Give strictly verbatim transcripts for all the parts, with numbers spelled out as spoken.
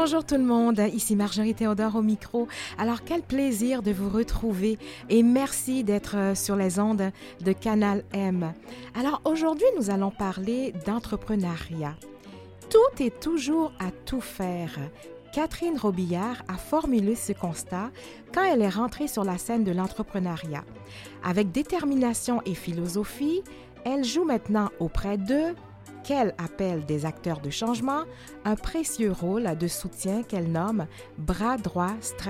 Bonjour tout le monde, ici Marjorie Théodore au micro. Alors quel plaisir de vous retrouver et merci d'être sur les ondes de Canal M. Alors aujourd'hui nous allons parler d'entrepreneuriat. Tout est toujours à tout faire. Catherine Robillard a formulé ce constat quand elle est rentrée sur la scène de l'entrepreneuriat. Avec détermination et philosophie, elle joue maintenant auprès d'eux, qu'elle appelle des acteurs de changement, un précieux rôle de soutien qu'elle nomme « bras droit stratégique ».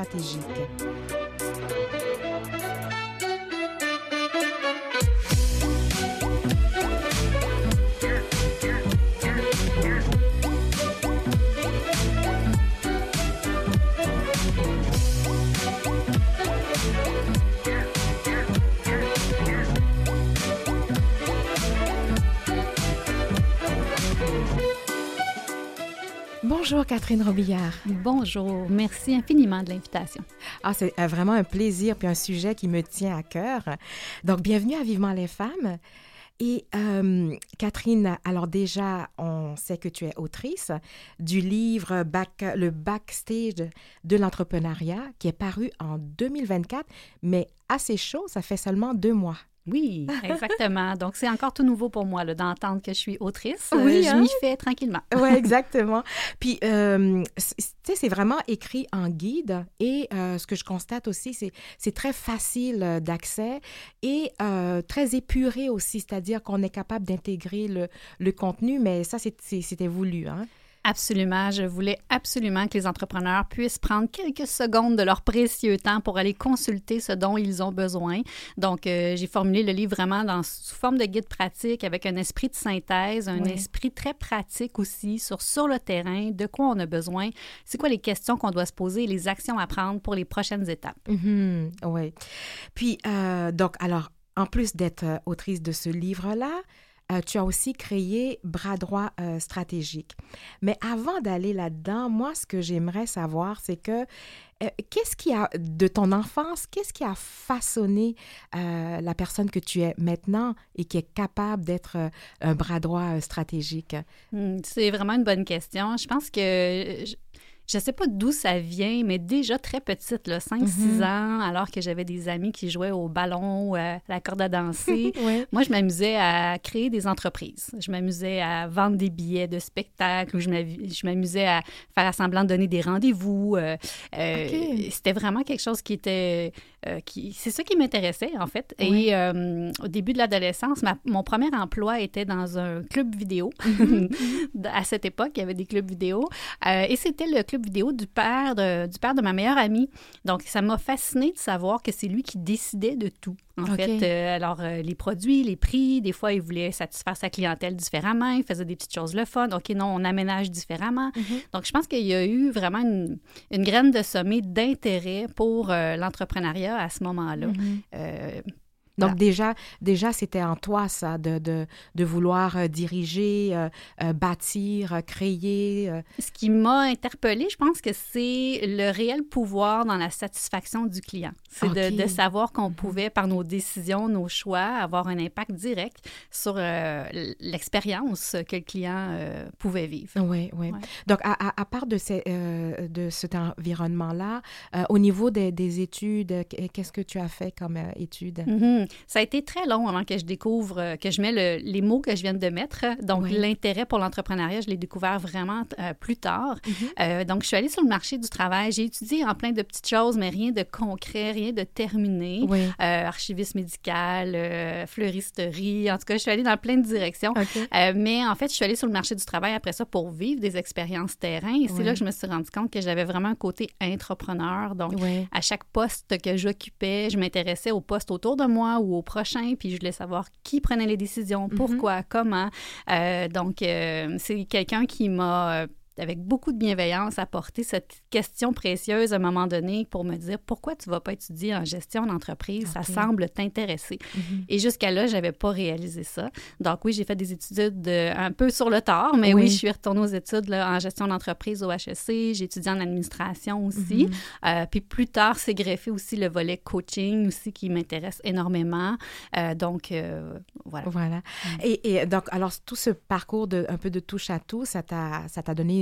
Bonjour Catherine Robillard. Bonjour, merci infiniment de l'invitation. Ah, c'est vraiment un plaisir puis un sujet qui me tient à cœur. Donc, bienvenue à Vivement les femmes. Et euh, Catherine, alors déjà, on sait que tu es autrice du livre Back, Le Backstage de l'entrepreneuriat qui est paru en deux mille vingt-quatre, mais assez chaud, ça fait seulement deux mois. Oui, exactement. Donc, c'est encore tout nouveau pour moi là, d'entendre que je suis autrice. Oui, euh, je hein? m'y fais tranquillement. Oui, exactement. Puis, euh, tu sais, c'est vraiment écrit en guide et euh, ce que je constate aussi, c'est, c'est très facile d'accès et euh, très épuré aussi, c'est-à-dire qu'on est capable d'intégrer le, le contenu, mais ça, c'est, c'est, c'était voulu, hein? Absolument. Je voulais absolument que les entrepreneurs puissent prendre quelques secondes de leur précieux temps pour aller consulter ce dont ils ont besoin. Donc, euh, j'ai formulé le livre vraiment dans, sous forme de guide pratique avec un esprit de synthèse, un oui. esprit très pratique aussi sur, sur le terrain, de quoi on a besoin, c'est quoi les questions qu'on doit se poser et les actions à prendre pour les prochaines étapes. Mm-hmm. Oui. Puis, euh, donc, alors, en plus d'être autrice de ce livre-là, Euh, tu as aussi créé Bras droit euh, stratégique. Mais avant d'aller là-dedans, moi, ce que j'aimerais savoir, c'est que euh, qu'est-ce qui a, de ton enfance, qu'est-ce qui a façonné euh, la personne que tu es maintenant et qui est capable d'être euh, un bras droit euh, stratégique? Mmh, c'est vraiment une bonne question. Je pense que... Je... Je ne sais pas d'où ça vient, mais déjà très petite, là, cinq six mm-hmm. ans, alors que j'avais des amis qui jouaient au ballon ou à la corde à danser, ouais. moi, je m'amusais à créer des entreprises. Je m'amusais à vendre des billets de spectacle, ou je m'amusais à faire semblant de donner des rendez-vous. Euh, okay. euh, c'était vraiment quelque chose qui était... Euh, qui, c'est ça qui m'intéressait, en fait. Oui. Et euh, au début de l'adolescence, ma, mon premier emploi était dans un club vidéo. Mm-hmm. À cette époque, il y avait des clubs vidéo. Euh, et c'était le club vidéo du père de, du père de ma meilleure amie. Donc, ça m'a fascinée de savoir que c'est lui qui décidait de tout. En okay. fait, euh, alors, euh, les produits, les prix, des fois, il voulait satisfaire sa clientèle différemment. Il faisait des petites choses le fun. OK, non, on aménage différemment. Mm-hmm. Donc, je pense qu'il y a eu vraiment une, une graine de semée d'intérêt pour euh, l'entrepreneuriat à ce moment-là. Mm-hmm. Euh, Donc, voilà. déjà, déjà, c'était en toi, ça, de, de, de vouloir euh, diriger, euh, euh, bâtir, euh, créer. Euh. Ce qui m'a interpellée, je pense que c'est le réel pouvoir dans la satisfaction du client. C'est okay. de, de savoir qu'on pouvait, par nos décisions, nos choix, avoir un impact direct sur euh, l'expérience que le client euh, pouvait vivre. Oui, oui. Ouais. Donc, à, à, à part de, ces, euh, de cet environnement-là, euh, au niveau des, des études, qu'est-ce que tu as fait comme euh, études? Mm-hmm. Ça a été très long avant que je découvre, que je mets le, les mots que je viens de mettre. Donc, oui. l'intérêt pour l'entrepreneuriat, je l'ai découvert vraiment euh, plus tard. Mm-hmm. Euh, donc, je suis allée sur le marché du travail. J'ai étudié en plein de petites choses, mais rien de concret, rien de terminé. Oui. Euh, archiviste médical, euh, fleuristerie. En tout cas, je suis allée dans plein de directions. Okay. Euh, mais en fait, je suis allée sur le marché du travail après ça pour vivre des expériences terrain. Et oui. c'est là que je me suis rendu compte que j'avais vraiment un côté entrepreneur. Donc, oui. à chaque poste que j'occupais, je m'intéressais aux postes autour de moi ou au prochain, puis je voulais savoir qui prenait les décisions, pourquoi, mm-hmm. comment. Euh, donc, euh, c'est quelqu'un qui m'a... Euh, avec beaucoup de bienveillance, apporter cette question précieuse à un moment donné pour me dire pourquoi tu ne vas pas étudier en gestion d'entreprise, okay. ça semble t'intéresser. Mm-hmm. Et jusqu'à là, je n'avais pas réalisé ça. Donc oui, j'ai fait des études de, un peu sur le tard, mais oui, oui je suis retournée aux études là, en gestion d'entreprise au H E C, j'ai étudié en administration aussi. Mm-hmm. Euh, puis plus tard, c'est greffé aussi le volet coaching aussi qui m'intéresse énormément. Euh, donc euh, voilà. Voilà. Mm-hmm. Et, et donc, alors tout ce parcours de, un peu de touche à tout, ça t'a, ça t'a donné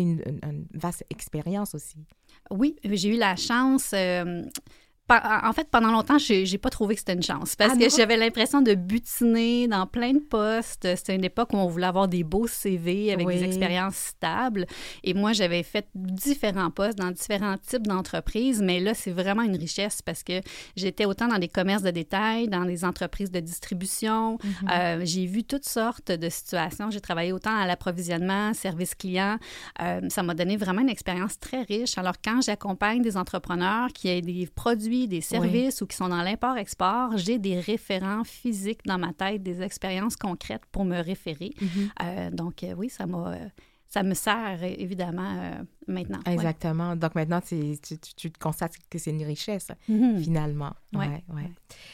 une, une, une vaste expérience aussi. Oui, j'ai eu la chance... Euh, En fait, pendant longtemps, j'ai, j'ai pas trouvé que c'était une chance parce ah que j'avais l'impression de butiner dans plein de postes. C'était une époque où on voulait avoir des beaux C V avec oui. des expériences stables. Et moi, j'avais fait différents postes dans différents types d'entreprises, mais là, c'est vraiment une richesse parce que j'étais autant dans des commerces de détail, dans des entreprises de distribution. Mm-hmm. Euh, j'ai vu toutes sortes de situations. J'ai travaillé autant à l'approvisionnement, service client. Euh, ça m'a donné vraiment une expérience très riche. Alors, quand j'accompagne des entrepreneurs qui aient des produits, des services oui. ou qui sont dans l'import-export, j'ai des référents physiques dans ma tête, des expériences concrètes pour me référer. Mm-hmm. Euh, donc, euh, oui, ça m'a... Euh, ça me sert, évidemment, euh, maintenant. Exactement. Ouais. Donc, maintenant, tu, tu, tu constates que c'est une richesse, mm-hmm. finalement. Oui. Ouais, ouais.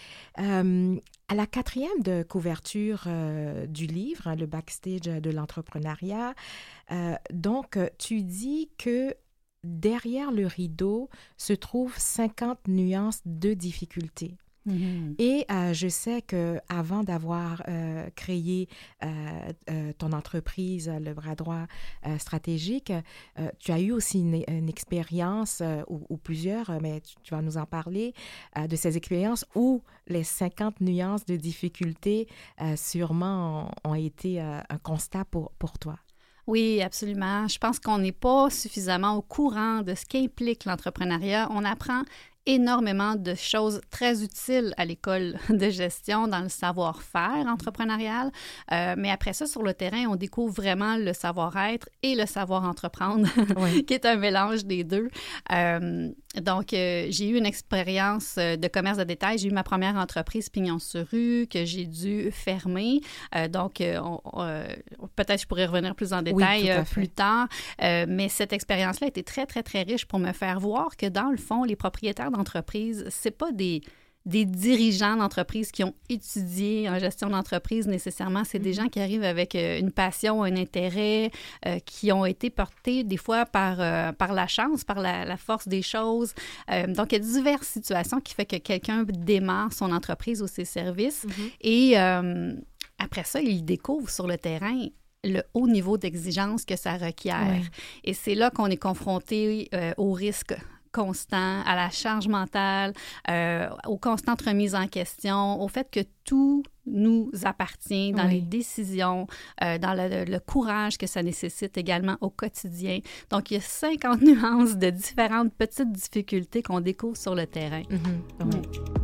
Euh, à la quatrième de couverture euh, du livre, hein, le backstage de l'entrepreneuriat, euh, donc, tu dis que derrière le rideau se trouvent cinquante nuances de difficultés. Mm-hmm. Et euh, je sais qu'avant d'avoir euh, créé euh, euh, ton entreprise, le bras droit euh, stratégique, euh, tu as eu aussi une, une expérience, euh, ou, ou plusieurs, mais tu, tu vas nous en parler, euh, de ces expériences où les cinquante nuances de difficultés euh, sûrement ont, ont été euh, un constat pour, pour toi. Oui, absolument. Je pense qu'on n'est pas suffisamment au courant de ce qu'implique l'entrepreneuriat. On apprend énormément de choses très utiles à l'école de gestion dans le savoir-faire entrepreneurial. Euh, mais après ça, sur le terrain, on découvre vraiment le savoir-être et le savoir-entreprendre, oui. qui est un mélange des deux. Euh, donc, euh, j'ai eu une expérience de commerce de détail. J'ai eu ma première entreprise Pignon-sur-Rue que j'ai dû fermer. Euh, donc, euh, on, euh, peut-être je pourrais revenir plus en détail oui, euh, plus tard. Euh, mais cette expérience-là a été très, très, très riche pour me faire voir que, dans le fond, les propriétaires d'entreprise, c'est pas des... des dirigeants d'entreprise qui ont étudié en gestion d'entreprise nécessairement. C'est des gens qui arrivent avec une passion, un intérêt, euh, qui ont été portés des fois par, euh, par la chance, par la, la force des choses. Euh, donc, il y a diverses situations qui font que quelqu'un démarre son entreprise ou ses services. Mm-hmm. Et euh, après ça, il découvre sur le terrain le haut niveau d'exigence que ça requiert. Oui. Et c'est là qu'on est confronté euh, au risque constant, à la charge mentale, euh, aux constantes remises en question, au fait que tout nous appartient dans oui. les décisions, euh, dans le, le courage que ça nécessite également au quotidien. Donc, il y a cinquante nuances de différentes petites difficultés qu'on découvre sur le terrain. Mm-hmm. Oui.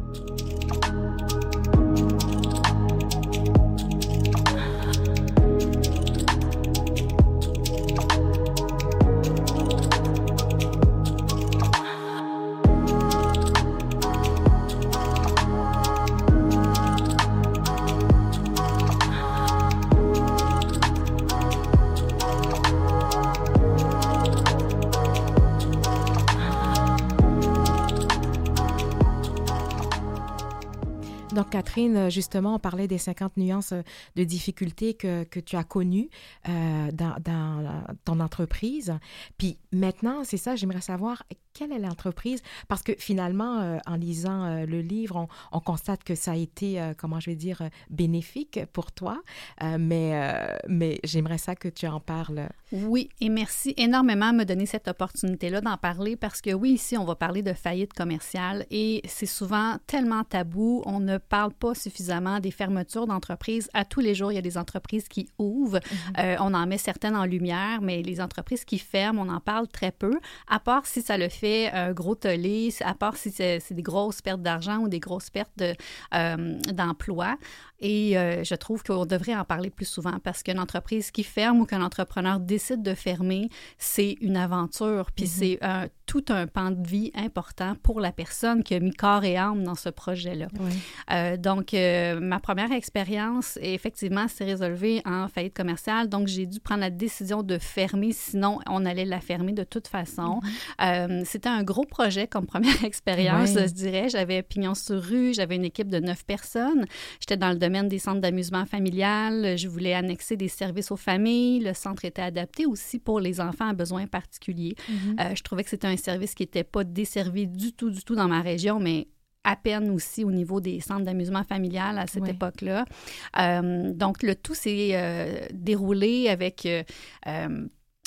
Donc, Catherine, justement, on parlait des cinquante nuances de difficultés que, que tu as connues euh, dans, dans ton entreprise. Puis maintenant, c'est ça, j'aimerais savoir quelle est l'entreprise, parce que finalement, euh, en lisant euh, le livre, on, on constate que ça a été, euh, comment je vais dire, euh, bénéfique pour toi, euh, mais, euh, mais j'aimerais ça que tu en parles. Oui, et merci énormément de me donner cette opportunité-là d'en parler, parce que oui, ici, on va parler de faillite commerciale et c'est souvent tellement tabou, on ne parle pas suffisamment des fermetures d'entreprises. À tous les jours, il y a des entreprises qui ouvrent, mm-hmm. euh, on en met certaines en lumière, mais les entreprises qui ferment, on en parle très peu, à part si ça le fait un gros tollé, à part si c'est, c'est des grosses pertes d'argent ou des grosses pertes de, euh, d'emploi. Et euh, je trouve qu'on devrait en parler plus souvent parce qu'une entreprise qui ferme ou qu'un entrepreneur décide de fermer, c'est une aventure. Puis mm-hmm. c'est un, tout un pan de vie important pour la personne qui a mis corps et âme dans ce projet-là. Oui. Euh, donc, euh, ma première expérience, effectivement, s'est résolvée en faillite commerciale. Donc, j'ai dû prendre la décision de fermer, sinon on allait la fermer de toute façon. Mm-hmm. Euh, c'était un gros projet comme première expérience, oui. je dirais. J'avais Pignon-sur-Rue, j'avais une équipe de neuf personnes. J'étais dans le domaine des centres d'amusement familial. Je voulais annexer des services aux familles. Le centre était adapté aussi pour les enfants à besoins particuliers. Mm-hmm. Euh, je trouvais que c'était un service qui n'était pas desservi du tout, du tout dans ma région, mais à peine aussi au niveau des centres d'amusement familial à cette oui. époque-là. Euh, donc, le tout s'est euh, déroulé avec... Euh, euh,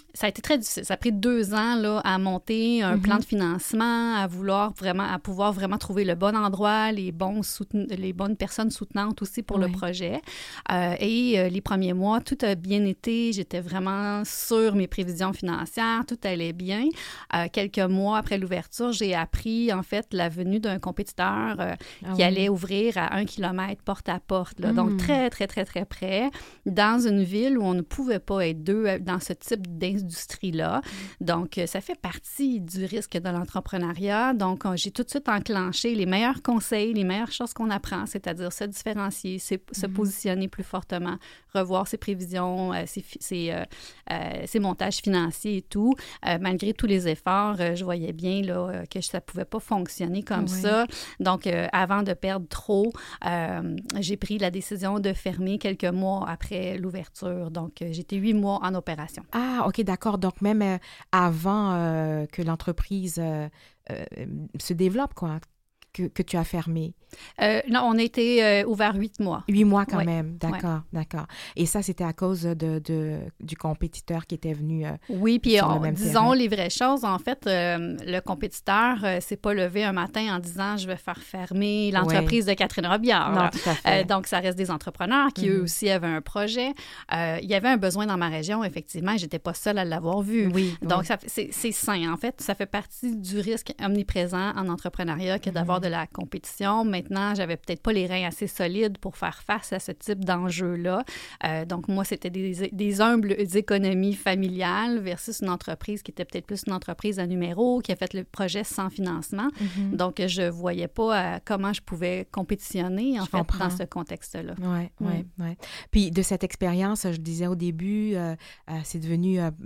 Ça a été très difficile. Ça a pris deux ans là, à monter un mm-hmm. plan de financement, à vouloir vraiment, à pouvoir vraiment trouver le bon endroit, les, bons souten- les bonnes personnes soutenantes aussi pour oui. le projet. Euh, et euh, les premiers mois, tout a bien été. J'étais vraiment sur mes prévisions financières. Tout allait bien. Euh, quelques mois après l'ouverture, j'ai appris en fait la venue d'un compétiteur euh, ah qui oui. allait ouvrir à un kilomètre porte à porte. Là. Mm. Donc, très, très, très, très près, dans une ville où on ne pouvait pas être deux dans ce type d'industrie industrie-là. Donc, ça fait partie du risque de l'entrepreneuriat. Donc, j'ai tout de suite enclenché les meilleurs conseils, les meilleures choses qu'on apprend, c'est-à-dire se différencier, se, mm-hmm. se positionner plus fortement, revoir ses prévisions, euh, ses, ses, euh, euh, ses montages financiers et tout. Euh, malgré tous les efforts, euh, je voyais bien là, que ça ne pouvait pas fonctionner comme oui. ça. Donc, euh, avant de perdre trop, euh, j'ai pris la décision de fermer quelques mois après l'ouverture. Donc, euh, j'étais huit mois en opération. Ah, OK, d'accord. Donc, même euh, avant euh, que l'entreprise euh, euh, se développe, quoi, que, que tu as fermé. Euh, non, on a été euh, ouvert huit mois. Huit mois quand ouais. même, d'accord, ouais. d'accord. Et ça, c'était à cause de, de, du compétiteur qui était venu euh, Oui, puis sur on, le même disons terrain. Les vraies choses. En fait, euh, le compétiteur euh, s'est pas levé un matin en disant « je vais faire fermer l'entreprise ouais. de Catherine Robillard ». Non, tout à fait. Euh, donc, ça reste des entrepreneurs qui, mm-hmm. eux aussi, avaient un projet. Euh, il y avait un besoin dans ma région, effectivement, et je n'étais pas seule à l'avoir vu. Oui, donc, oui. ça, c'est, c'est sain. En fait, ça fait partie du risque omniprésent en entrepreneuriat que mm-hmm. d'avoir de la compétition. Maintenant, j'avais peut-être pas les reins assez solides pour faire face à ce type d'enjeu-là. Euh, donc, moi, c'était des, des humbles économies familiales versus une entreprise qui était peut-être plus une entreprise à numéro, qui a fait le projet sans financement. Mm-hmm. Donc, je voyais pas euh, comment je pouvais compétitionner, en je fait, comprends. Dans ce contexte-là. Oui, oui, oui. Puis, de cette expérience, je disais au début, euh, euh, c'est devenu euh,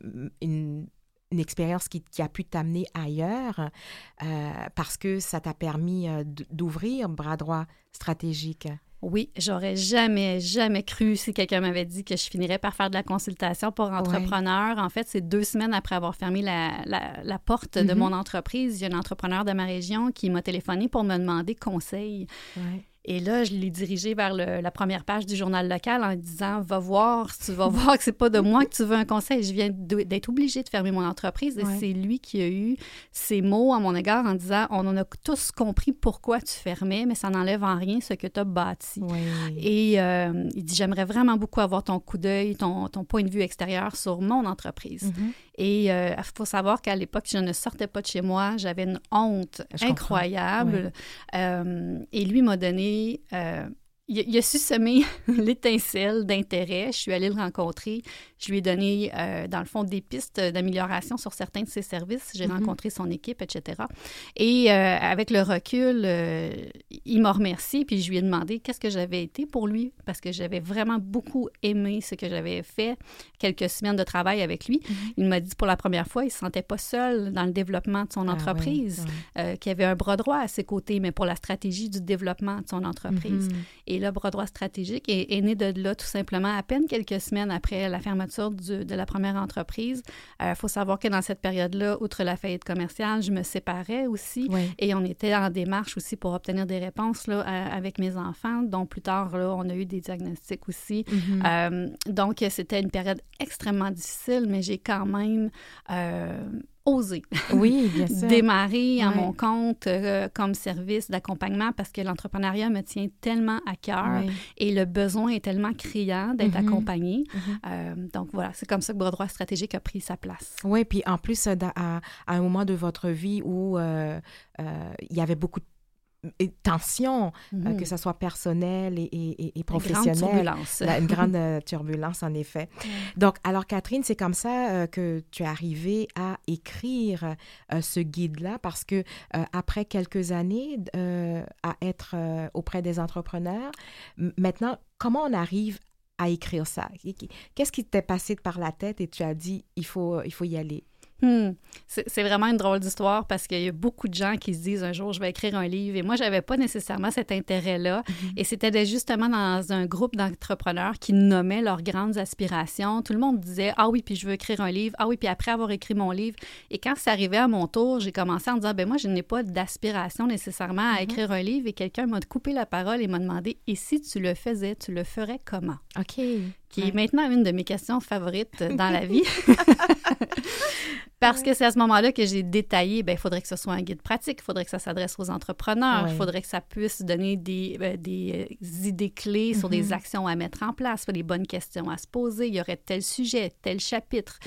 une... une expérience qui, qui a pu t'amener ailleurs euh, parce que ça t'a permis euh, d'ouvrir Bras droit stratégique. Oui, j'aurais jamais, jamais cru si quelqu'un m'avait dit que je finirais par faire de la consultation pour entrepreneurs. Ouais. En fait, c'est deux semaines après avoir fermé la, la, la porte mm-hmm. de mon entreprise. Il y a un entrepreneur de ma région qui m'a téléphoné pour me demander conseil. Ouais. Et là, je l'ai dirigé vers le, la première page du journal local en disant « Va voir, tu vas voir que c'est pas de moi que tu veux un conseil. Je viens de, d'être obligée de fermer mon entreprise. » Et ouais. c'est lui qui a eu ces mots à mon égard en disant « On en a tous compris pourquoi tu fermais, mais ça n'enlève en rien ce que tu as bâti. Oui. » Et euh, il dit « J'aimerais vraiment beaucoup avoir ton coup d'œil, ton, ton point de vue extérieur sur mon entreprise. Mm-hmm. » Et il euh, faut savoir qu'à l'époque, je ne sortais pas de chez moi. J'avais une honte je incroyable. Oui. Euh, et lui m'a donné Euh, il, il a su semer l'étincelle d'intérêt. Je suis allée le rencontrer. Je lui ai donné, euh, dans le fond, des pistes d'amélioration sur certains de ses services. J'ai mm-hmm. rencontré son équipe, et cetera. Et euh, avec le recul, euh, il m'a remercié, puis je lui ai demandé qu'est-ce que j'avais été pour lui, parce que j'avais vraiment beaucoup aimé ce que j'avais fait, quelques semaines de travail avec lui. Mm-hmm. Il m'a dit pour la première fois, il ne se sentait pas seul dans le développement de son ah, entreprise, oui, oui. Euh, qu'il y avait un bras droit à ses côtés, mais pour la stratégie du développement de son entreprise. Mm-hmm. Et le bras droit stratégique est, est né de là, tout simplement, à peine quelques semaines après la fermeture du, de la première entreprise. Il euh, faut savoir que dans cette période-là, outre la faillite commerciale, je me séparais aussi. Oui. Et on était en démarche aussi pour obtenir des réponses là, à, avec mes enfants, dont plus tard, là, on a eu des diagnostics aussi. Mm-hmm. Euh, donc, c'était une période extrêmement difficile, mais j'ai quand même... Euh, oser oui, bien sûr. démarrer à ouais. mon compte euh, comme service d'accompagnement parce que l'entrepreneuriat me tient tellement à cœur oui. et le besoin est tellement criant d'être mm-hmm. accompagné. Mm-hmm. Euh, donc voilà, c'est comme ça que Bras droit stratégique a pris sa place. Oui, puis en plus, à, à un moment de votre vie où euh, euh, il y avait beaucoup de tension, mm-hmm. euh, que ce soit personnelle et, et, et professionnelle. Une grande turbulence. La, une grande euh, turbulence, en effet. Mm. Donc, alors, Catherine, c'est comme ça euh, que tu es arrivée à écrire euh, ce guide-là parce que euh, après quelques années euh, à être euh, auprès des entrepreneurs, m- maintenant, comment on arrive à écrire ça? Qu'est-ce qui t'est passé par la tête et tu as dit, il faut, il faut y aller? Hmm. C'est, c'est vraiment une drôle d'histoire parce qu'il y a beaucoup de gens qui se disent un jour je vais écrire un livre et moi j'avais pas nécessairement cet intérêt-là mm-hmm. et c'était justement dans un groupe d'entrepreneurs qui nommaient leurs grandes aspirations. Tout le monde disait ah oui puis je veux écrire un livre, ah oui puis après avoir écrit mon livre et quand c'est arrivé à mon tour j'ai commencé en disant ben moi je n'ai pas d'aspiration nécessairement à mm-hmm. écrire un livre et quelqu'un m'a coupé la parole et m'a demandé et si tu le faisais tu le ferais comment? OK. qui ouais. est maintenant une de mes questions favorites dans la vie. Parce que c'est à ce moment-là que j'ai détaillé, bien, il faudrait que ce soit un guide pratique, il faudrait que ça s'adresse aux entrepreneurs, il ouais. faudrait que ça puisse donner des, euh, des idées clés mm-hmm. sur des actions à mettre en place, les bonnes questions à se poser, il y aurait tel sujet, tel chapitre.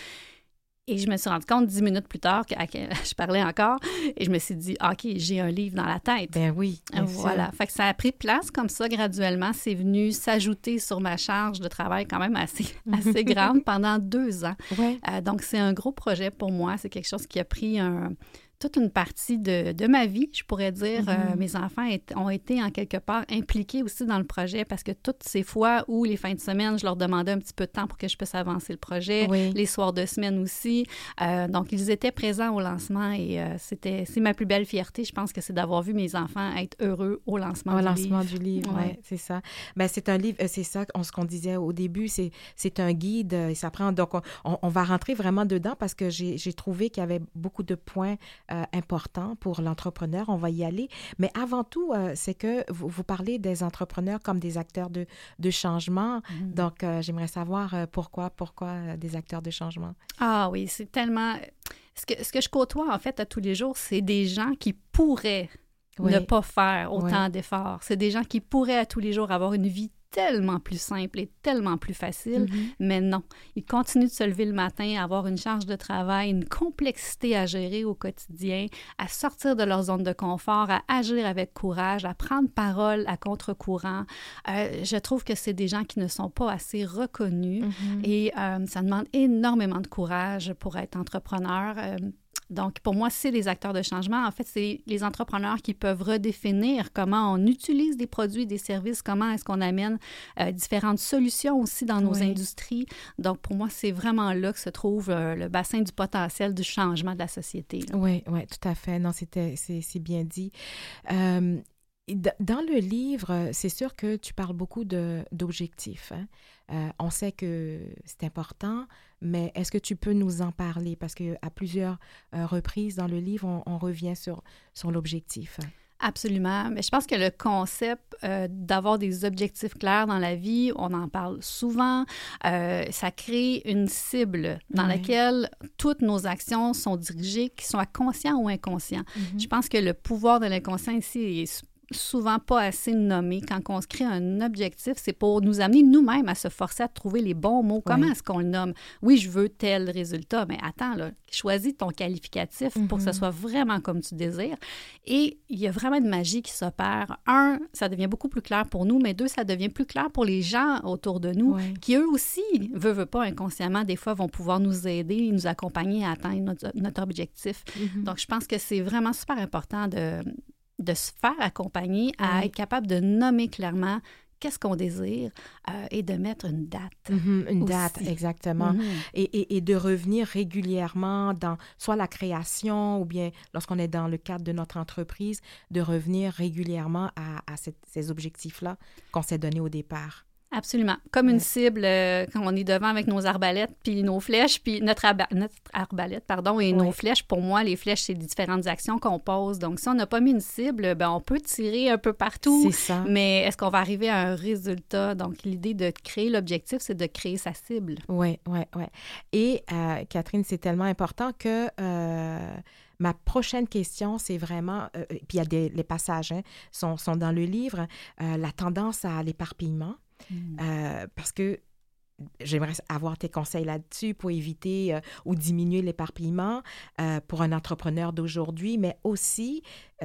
Et je me suis rendu compte dix minutes plus tard que, que je parlais encore et je me suis dit, OK, j'ai un livre dans la tête. Ben oui, bien Voilà. sûr. Fait que ça a pris place comme ça graduellement. C'est venu s'ajouter sur ma charge de travail quand même assez, assez grande pendant deux ans. Ouais. Euh, donc, c'est un gros projet pour moi. C'est quelque chose qui a pris un... toute une partie de, de ma vie, je pourrais dire. Mm-hmm. Euh, mes enfants est, ont été en quelque part impliqués aussi dans le projet parce que toutes ces fois où les fins de semaine, je leur demandais un petit peu de temps pour que je puisse avancer le projet, oui. les soirs de semaine aussi. Euh, donc, ils étaient présents au lancement et euh, c'était, c'est ma plus belle fierté, je pense que c'est d'avoir vu mes enfants être heureux au lancement au du lancement livre. du livre, oui, ouais, c'est ça. Ben, c'est un livre, c'est ça, on, ce qu'on disait au début, c'est, c'est un guide et ça prend... Donc, on, on va rentrer vraiment dedans parce que j'ai, j'ai trouvé qu'il y avait beaucoup de points Euh, important pour l'entrepreneur, on va y aller. Mais avant tout, euh, c'est que vous, vous parlez des entrepreneurs comme des acteurs de, de changement. Mmh. Donc, euh, j'aimerais savoir euh, pourquoi, pourquoi euh, des acteurs de changement. Ah oui, c'est tellement... Ce que, ce que je côtoie, en fait, à tous les jours, c'est des gens qui pourraient oui. ne pas faire autant oui. d'efforts. C'est des gens qui pourraient à tous les jours avoir une vie tellement plus simple et tellement plus facile, mm-hmm. mais non. Ils continuent de se lever le matin, à avoir une charge de travail, une complexité à gérer au quotidien, à sortir de leur zone de confort, à agir avec courage, à prendre parole à contre-courant. Euh, je trouve que c'est des gens qui ne sont pas assez reconnus mm-hmm. et euh, ça demande énormément de courage pour être entrepreneur. Euh, Donc, pour moi, c'est les acteurs de changement. En fait, c'est les entrepreneurs qui peuvent redéfinir comment on utilise des produits, des services, comment est-ce qu'on amène euh, différentes solutions aussi dans nos oui. industries. Donc, pour moi, c'est vraiment là que se trouve euh, le bassin du potentiel du changement de la société. Là. Oui, oui, tout à fait. Non, c'était, c'est, c'est bien dit. Euh, dans le livre, c'est sûr que tu parles beaucoup de, d'objectifs. Hein? Euh, on sait que c'est important, mais est-ce que tu peux nous en parler? Parce qu'à plusieurs euh, reprises dans le livre, on, on revient sur, sur l'objectif. Absolument. Mais je pense que le concept euh, d'avoir des objectifs clairs dans la vie, on en parle souvent, euh, ça crée une cible dans oui. laquelle toutes nos actions sont dirigées, qui soient conscients ou inconscients. Mm-hmm. Je pense que le pouvoir de l'inconscient ici est souvent pas assez nommé. Quand on se crée un objectif, c'est pour nous amener nous-mêmes à se forcer à trouver les bons mots. Comment oui. est-ce qu'on le nomme? Oui, je veux tel résultat, mais attends, là, choisis ton qualificatif mm-hmm. pour que ce soit vraiment comme tu désires. Et il y a vraiment une magie qui s'opère. Un, ça devient beaucoup plus clair pour nous, mais deux, ça devient plus clair pour les gens autour de nous oui. qui, eux aussi, veut, veut pas, inconsciemment, des fois, vont pouvoir nous aider, nous accompagner à atteindre notre, notre objectif. Mm-hmm. Donc, je pense que c'est vraiment super important de... de se faire accompagner à oui. être capable de nommer clairement qu'est-ce qu'on désire euh, et de mettre une date. Mm-hmm, une aussi. date, exactement. Mm-hmm. Et, et, et de revenir régulièrement dans soit la création ou bien lorsqu'on est dans le cadre de notre entreprise, de revenir régulièrement à, à cette, ces objectifs-là qu'on s'est donnés au départ. Absolument. Comme ouais. une cible, euh, quand on est devant avec nos arbalètes, puis nos flèches, puis notre, arba- notre arbalète, pardon, et ouais. nos flèches, pour moi, les flèches, c'est les différentes actions qu'on pose. Donc, si on n'a pas mis une cible, ben on peut tirer un peu partout. C'est ça. Mais est-ce qu'on va arriver à un résultat? Donc, l'idée de créer l'objectif, c'est de créer sa cible. Oui, oui, oui. Et, euh, Catherine, c'est tellement important que... Euh, ma prochaine question, c'est vraiment, euh, puis il y a des, les passages hein, sont, sont dans le livre, euh, la tendance à l'éparpillement. Mmh. Euh, parce que j'aimerais avoir tes conseils là-dessus pour éviter euh, ou diminuer l'éparpillement euh, pour un entrepreneur d'aujourd'hui, mais aussi,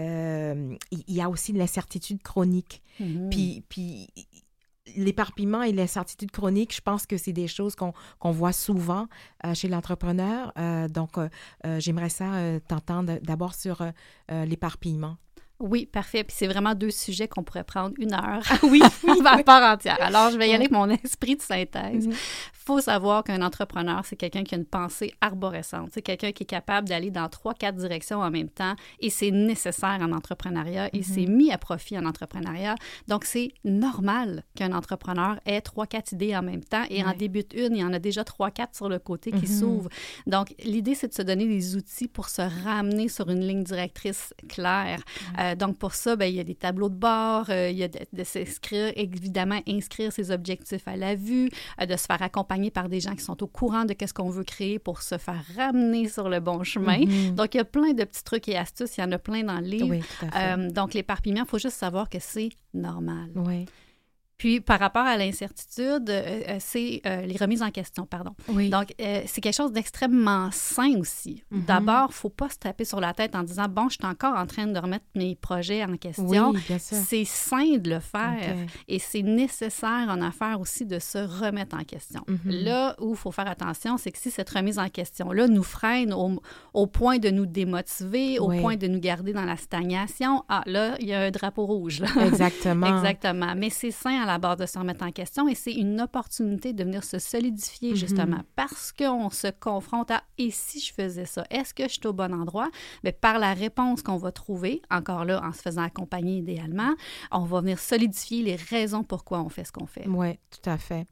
euh, il y a aussi l'incertitude chronique. Mmh. Puis, puis l'éparpillement et l'incertitude chronique, je pense que c'est des choses qu'on, qu'on voit souvent euh, chez l'entrepreneur. Euh, donc, euh, euh, j'aimerais ça euh, t'entendre d'abord sur euh, l'éparpillement. Oui, parfait. Puis c'est vraiment deux sujets qu'on pourrait prendre une heure. oui, oui. à part entière. Alors, je vais y aller avec mon esprit de synthèse. Il Mm-hmm. faut savoir qu'un entrepreneur, c'est quelqu'un qui a une pensée arborescente. C'est quelqu'un qui est capable d'aller dans trois, quatre directions en même temps. Et c'est nécessaire en entrepreneuriat. Et mm-hmm. c'est mis à profit en entrepreneuriat. Donc, c'est normal qu'un entrepreneur ait trois, quatre idées en même temps. Et oui. en débute une, il y en a déjà trois, quatre sur le côté qui mm-hmm. s'ouvrent. Donc, l'idée, c'est de se donner des outils pour se ramener sur une ligne directrice claire. Mm-hmm. Euh, Euh, donc, pour ça, bien, il y a des tableaux de bord, euh, il y a de, de s'inscrire, évidemment, inscrire ses objectifs à la vue, euh, de se faire accompagner par des gens qui sont au courant de qu'est-ce qu'on veut créer pour se faire ramener sur le bon chemin. Mm-hmm. Donc, il y a plein de petits trucs et astuces. Il y en a plein dans le livre. Oui, tout à fait. Euh, donc, l'éparpillement, il faut juste savoir que c'est normal. Oui. Puis, par rapport à l'incertitude, euh, c'est euh, les remises en question, pardon. Oui. Donc, euh, c'est quelque chose d'extrêmement sain aussi. Mm-hmm. D'abord, il ne faut pas se taper sur la tête en disant « Bon, je suis encore en train de remettre mes projets en question. » Oui, bien sûr. C'est sain de le faire okay. et c'est nécessaire en affaires aussi de se remettre en question. Mm-hmm. Là où il faut faire attention, c'est que si cette remise en question-là nous freine au, au point de nous démotiver, au oui. point de nous garder dans la stagnation, ah là, il y a un drapeau rouge. Là. Exactement. Exactement. Mais c'est sain à la base de se remettre en question et c'est une opportunité de venir se solidifier mm-hmm. justement parce qu'on se confronte à « et si je faisais ça? Est-ce que je suis au bon endroit? » Bien, par la réponse qu'on va trouver, encore là, en se faisant accompagner idéalement, on va venir solidifier les raisons pourquoi on fait ce qu'on fait. Oui, tout à fait.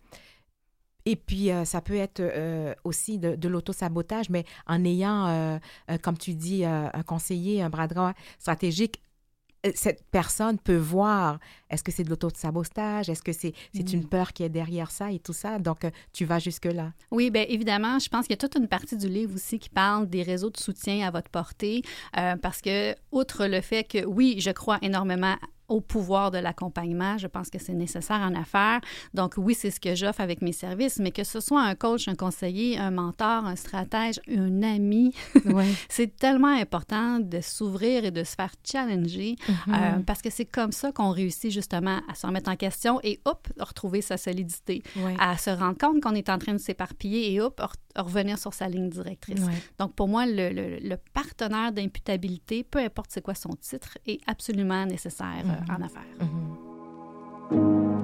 Et puis, euh, ça peut être euh, aussi de, de l'auto-sabotage, mais en ayant, euh, euh, comme tu dis, euh, un conseiller, un bras droit stratégique, cette personne peut voir, est-ce que c'est de l'auto-sabotage, est-ce que c'est, c'est mmh. une peur qui est derrière ça et tout ça, donc euh, tu vas jusque-là. Oui, bien évidemment, je pense qu'il y a toute une partie du livre aussi qui parle des réseaux de soutien à votre portée, euh, parce que, outre le fait que, oui, je crois énormément au pouvoir de l'accompagnement. Je pense que c'est nécessaire en affaires. Donc, oui, c'est ce que j'offre avec mes services, mais que ce soit un coach, un conseiller, un mentor, un stratège, un ami, ouais. c'est tellement important de s'ouvrir et de se faire challenger mm-hmm. euh, parce que c'est comme ça qu'on réussit justement à se remettre en question et, hop, retrouver sa solidité, ouais. à se rendre compte qu'on est en train de s'éparpiller et, hop, re- revenir sur sa ligne directrice. Ouais. Donc, pour moi, le, le, le partenaire d'imputabilité, peu importe c'est quoi son titre, est absolument nécessaire mm-hmm. en affaires. Mm-hmm.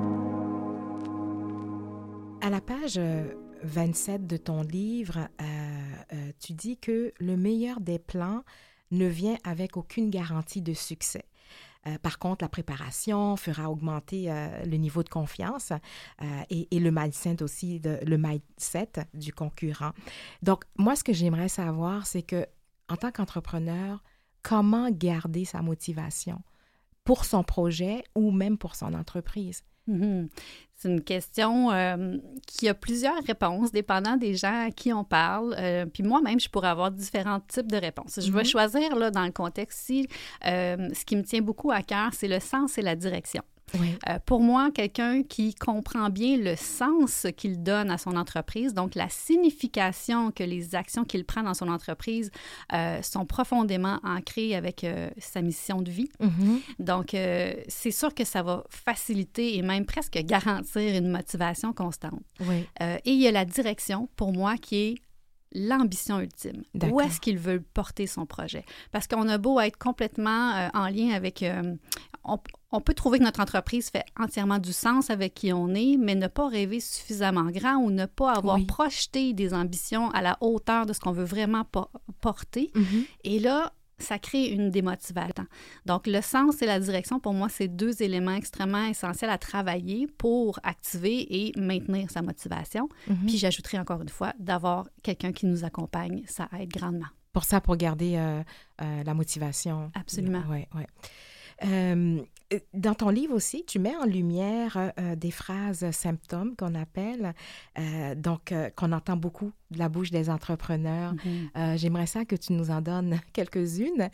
À la page vingt-sept de ton livre, euh, euh, tu dis que le meilleur des plans ne vient avec aucune garantie de succès. Euh, par contre, la préparation fera augmenter euh, le niveau de confiance euh, et, et le mindset aussi, de, le mindset du concurrent. Donc, moi, ce que j'aimerais savoir, c'est que en tant qu'entrepreneur, comment garder sa motivation pour son projet ou même pour son entreprise? Mm-hmm. C'est une question euh, qui a plusieurs réponses, dépendant des gens à qui on parle. Euh, puis moi-même, je pourrais avoir différents types de réponses. Je vais mm-hmm. choisir, là, dans le contexte-ci, euh, ce qui me tient beaucoup à cœur, c'est le sens et la direction. Oui. Euh, pour moi, quelqu'un qui comprend bien le sens qu'il donne à son entreprise, donc la signification que les actions qu'il prend dans son entreprise euh, sont profondément ancrées avec euh, sa mission de vie. Mm-hmm. Donc, euh, c'est sûr que ça va faciliter et même presque garantir une motivation constante. Oui. Euh, et il y a la direction, pour moi, qui est l'ambition ultime. D'accord. Où est-ce qu'il veut porter son projet? Parce qu'on a beau être complètement euh, en lien avec... Euh, on, on peut trouver que notre entreprise fait entièrement du sens avec qui on est, mais ne pas rêver suffisamment grand ou ne pas avoir oui. projeté des ambitions à la hauteur de ce qu'on veut vraiment po- porter. Mm-hmm. Et là, ça crée une démotivation. Donc, le sens et la direction, pour moi, c'est deux éléments extrêmement essentiels à travailler pour activer et maintenir sa motivation. Mm-hmm. Puis, j'ajouterai encore une fois, d'avoir quelqu'un qui nous accompagne, ça aide grandement. Pour ça, pour garder euh, euh, la motivation. Absolument. Oui, oui. Euh, dans ton livre aussi, tu mets en lumière euh, des phrases symptômes qu'on appelle, euh, donc euh, qu'on entend beaucoup de la bouche des entrepreneurs. Mm-hmm. Euh, j'aimerais ça que tu nous en donnes quelques-unes.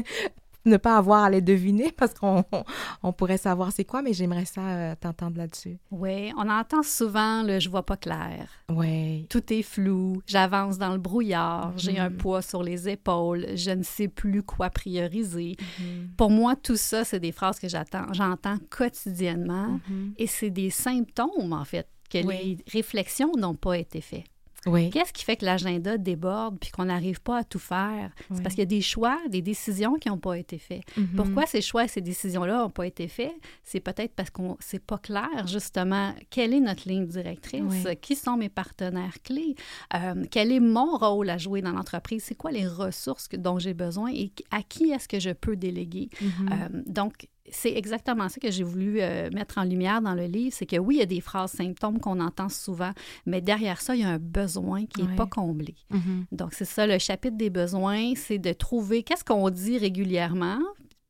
Ne pas avoir à les deviner parce qu'on on, on pourrait savoir c'est quoi, mais j'aimerais ça euh, t'entendre là-dessus. Oui, on entend souvent le « je vois pas clair ». Oui. Tout est flou, j'avance dans le brouillard, mm-hmm. j'ai un poids sur les épaules, je ne sais plus quoi prioriser. Mm-hmm. Pour moi, tout ça, c'est des phrases que j'attends, j'entends quotidiennement mm-hmm. et c'est des symptômes, en fait, que oui. les réflexions n'ont pas été faites. Oui. Qu'est-ce qui fait que l'agenda déborde puis qu'on n'arrive pas à tout faire? Oui. C'est parce qu'il y a des choix, des décisions qui n'ont pas été faits. Mm-hmm. Pourquoi ces choix et ces décisions-là n'ont pas été faits? C'est peut-être parce qu'on c'est pas clair, justement, quelle est notre ligne directrice? Oui. Qui sont mes partenaires clés? Euh, quel est mon rôle à jouer dans l'entreprise? C'est quoi les ressources que, dont j'ai besoin et à qui est-ce que je peux déléguer? Mm-hmm. Euh, donc, c'est exactement ça que j'ai voulu euh, mettre en lumière dans le livre, c'est que oui, il y a des phrases symptômes qu'on entend souvent, mais derrière ça, il y a un besoin qui n'est ouais. pas comblé. Mm-hmm. Donc, c'est ça, le chapitre des besoins, c'est de trouver qu'est-ce qu'on dit régulièrement,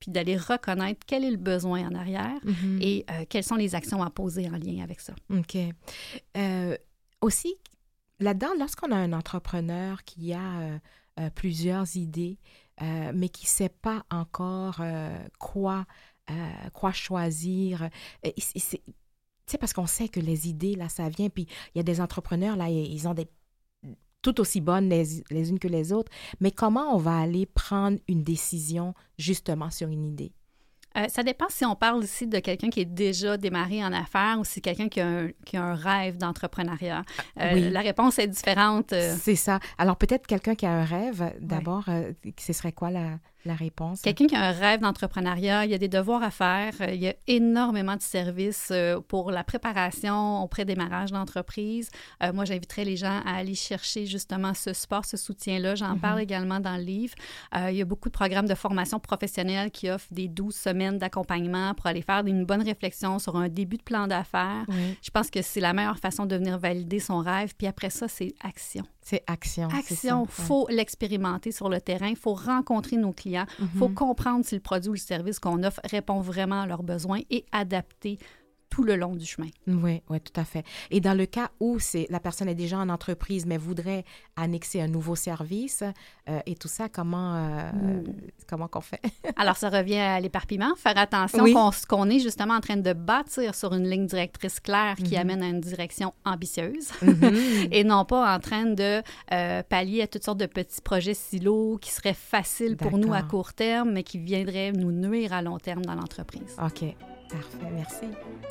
puis d'aller reconnaître quel est le besoin en arrière mm-hmm. et euh, quelles sont les actions à poser en lien avec ça. OK. Euh, aussi, là-dedans, lorsqu'on a un entrepreneur qui a euh, euh, plusieurs idées, euh, mais qui ne sait pas encore euh, quoi, euh, quoi choisir, euh, c'est, c'est, c'est parce qu'on sait que les idées, là, ça vient, puis il y a des entrepreneurs, là, ils ont des tout aussi bonnes les, les unes que les autres, mais comment on va aller prendre une décision justement sur une idée? Euh, ça dépend si on parle ici de quelqu'un qui est déjà démarré en affaires ou si quelqu'un qui a un, qui a un rêve d'entrepreneuriat. Euh, oui. La réponse est différente. Euh... C'est ça. Alors peut-être quelqu'un qui a un rêve, d'abord, ouais. euh, ce serait quoi la, la réponse? Quelqu'un qui a un rêve d'entrepreneuriat, il y a des devoirs à faire, il y a énormément de services pour la préparation au pré-démarrage d'entreprise. Euh, moi, j'inviterais les gens à aller chercher justement ce support, ce soutien-là. J'en mm-hmm. parle également dans le livre. Euh, il y a beaucoup de programmes de formation professionnelle qui offrent des douze semaines d'accompagnement pour aller faire une bonne réflexion sur un début de plan d'affaires. Oui. Je pense que c'est la meilleure façon de venir valider son rêve. Puis après ça, c'est action. C'est action. Action. Il faut ouais. l'expérimenter sur le terrain. Il faut rencontrer nos clients. Il mm-hmm. faut comprendre si le produit ou le service qu'on offre répond vraiment à leurs besoins et adapter tout le long du chemin. Oui, oui, tout à fait. Et dans le cas où c'est, la personne est déjà en entreprise, mais voudrait annexer un nouveau service euh, et tout ça, comment, euh, mm. comment qu'on fait? Alors, ça revient à l'éparpillement. Faire attention oui. qu'on, qu'on est justement en train de bâtir sur une ligne directrice claire qui mm-hmm. amène à une direction ambitieuse mm-hmm. et non pas en train de euh, pallier à toutes sortes de petits projets silos qui seraient faciles D'accord. pour nous à court terme, mais qui viendraient nous nuire à long terme dans l'entreprise. OK. Parfait, merci.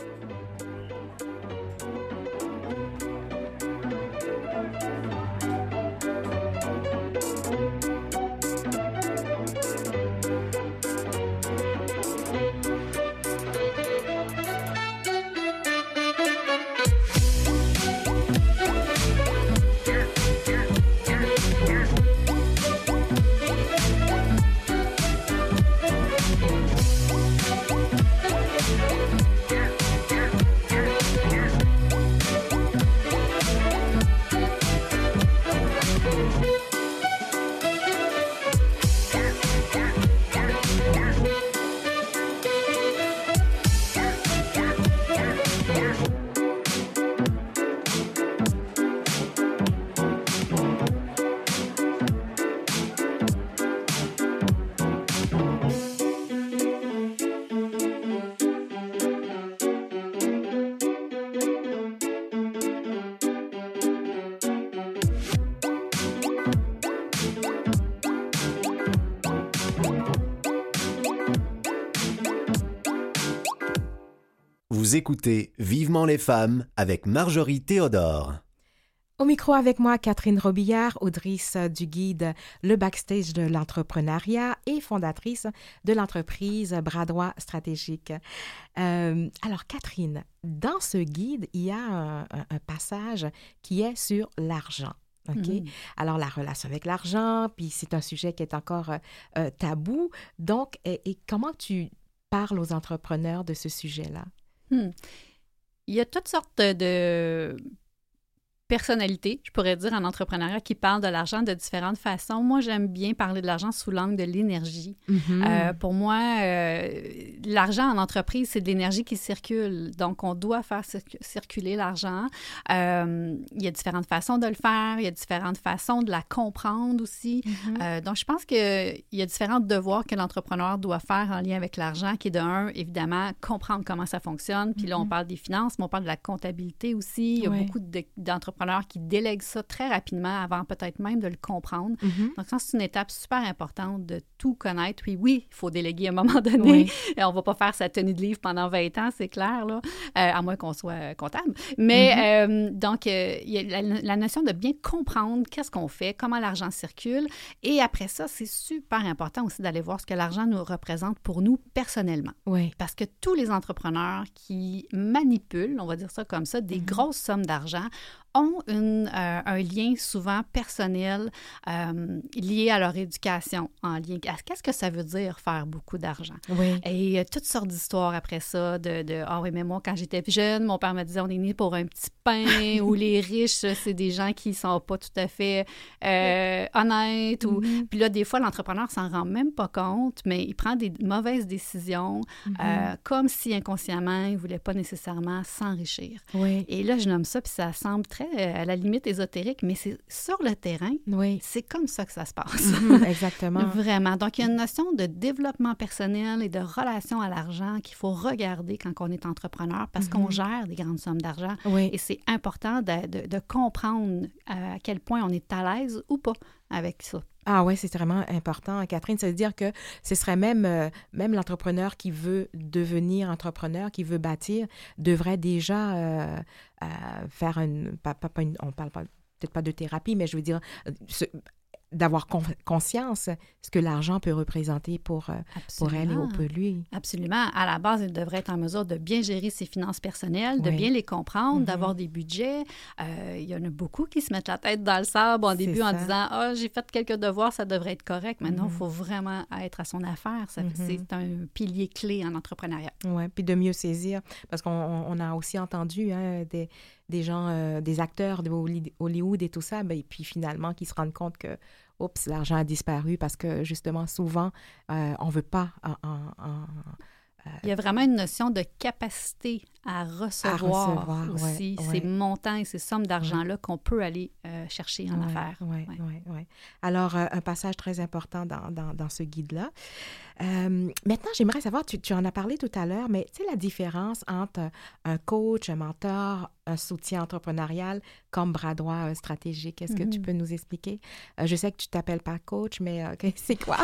Vous écoutez Vivement les femmes avec Marjorie Théodore. Au micro avec moi, Catherine Robillard, autrice du guide Le Backstage de l'entrepreneuriat et fondatrice de l'entreprise Bras droit stratégique. Euh, alors, Catherine, dans ce guide, il y a un, un, un passage qui est sur l'argent. OK? Mm-hmm. Alors, la relation avec l'argent, puis c'est un sujet qui est encore euh, tabou. Donc, et, et comment tu parles aux entrepreneurs de ce sujet-là? Hmm. Il y a toutes sortes de personnalités, je pourrais dire, en entrepreneuriat qui parlent de l'argent de différentes façons. Moi, j'aime bien parler de l'argent sous l'angle de l'énergie. Mm-hmm. Euh, pour moi, euh, l'argent en entreprise, c'est de l'énergie qui circule. Donc, on doit faire circ- circuler l'argent. Euh, il y a différentes façons de le faire. Il y a différentes façons de la comprendre aussi. Mm-hmm. Euh, donc, je pense qu'il y a différents devoirs que l'entrepreneur doit faire en lien avec l'argent, qui est de un, évidemment, comprendre comment ça fonctionne. Puis mm-hmm. là, on parle des finances, mais on parle de la comptabilité aussi. Il y a ouais. beaucoup de, d'entrepreneurs qui délèguent ça très rapidement avant peut-être même de le comprendre. Mm-hmm. Donc, ça, c'est une étape super importante de tout connaître. Puis oui, il faut déléguer à un moment donné. Oui. On ne va pas faire sa tenue de livre pendant vingt ans, c'est clair, là, euh, à moins qu'on soit comptable. Mais mm-hmm. euh, donc, euh, il y a la, la notion de bien comprendre qu'est-ce qu'on fait, comment l'argent circule. Et après ça, c'est super important aussi d'aller voir ce que l'argent nous représente pour nous personnellement. Oui. Parce que tous les entrepreneurs qui manipulent, on va dire ça comme ça, des mm-hmm. grosses sommes d'argent ont ont une, euh, un lien souvent personnel euh, lié à leur éducation, en lien à qu'est-ce que ça veut dire faire beaucoup d'argent. Oui. Et euh, toutes sortes d'histoires après ça, de, de « Ah oui, mais moi, quand j'étais jeune, mon père me disait, on est né pour un petit pain » ou « Les riches, c'est des gens qui sont pas tout à fait euh, honnêtes. » ou... Mm-hmm. Puis là, des fois, l'entrepreneur s'en rend même pas compte, mais il prend des mauvaises décisions, mm-hmm. euh, comme si inconsciemment, il voulait pas nécessairement s'enrichir. Oui. Et là, je nomme ça, puis ça semble très, euh, à la limite, ésotérique, mais c'est sur le terrain, oui. c'est comme ça que ça se passe. Mm-hmm, exactement. Vraiment. Donc, il y a une notion de développement personnel et de relation à l'argent qu'il faut regarder quand on est entrepreneur parce mm-hmm. qu'on gère des grandes sommes d'argent. Oui. Et c'est important de, de, de comprendre à quel point on est à l'aise ou pas avec ça. Ah oui, c'est vraiment important, Catherine. Ça veut dire que ce serait même, euh, même l'entrepreneur qui veut devenir entrepreneur, qui veut bâtir, devrait déjà euh, euh, faire une, pas, pas, pas une... On parle pas, peut-être pas de thérapie, mais je veux dire... Ce, d'avoir con- conscience ce que l'argent peut représenter pour, euh, pour elle et pour lui. Absolument. À la base, il devrait être en mesure de bien gérer ses finances personnelles, de oui. bien les comprendre, mm-hmm. d'avoir des budgets. Euh, il y en a beaucoup qui se mettent la tête dans le sable en début C'est en ça. disant « Ah, oh, j'ai fait quelques devoirs, ça devrait être correct. » Maintenant, il mm-hmm. faut vraiment être à son affaire. Ça, mm-hmm. C'est un pilier clé en entrepreneuriat. Oui, puis de mieux saisir. Parce qu'on on a aussi entendu hein, des, des gens, euh, des acteurs de Hollywood et tout ça, ben, et puis finalement, qui se rendent compte que oups, l'argent a disparu parce que, justement, souvent, euh, on ne veut pas... En, en, en, euh, Il y a vraiment une notion de capacité à recevoir, à recevoir aussi ouais, ces ouais. montants et ces sommes d'argent-là ouais. qu'on peut aller euh, chercher en ouais, affaires. Oui, oui, oui. Ouais. Alors, euh, un passage très important dans, dans, dans ce guide-là. Euh, maintenant, j'aimerais savoir, tu, tu en as parlé tout à l'heure, mais tu sais la différence entre un coach, un mentor, un soutien entrepreneurial comme bras droit euh, stratégique. Est-ce mm-hmm. que tu peux nous expliquer? Euh, je sais que tu ne t'appelles pas coach, mais euh, c'est quoi?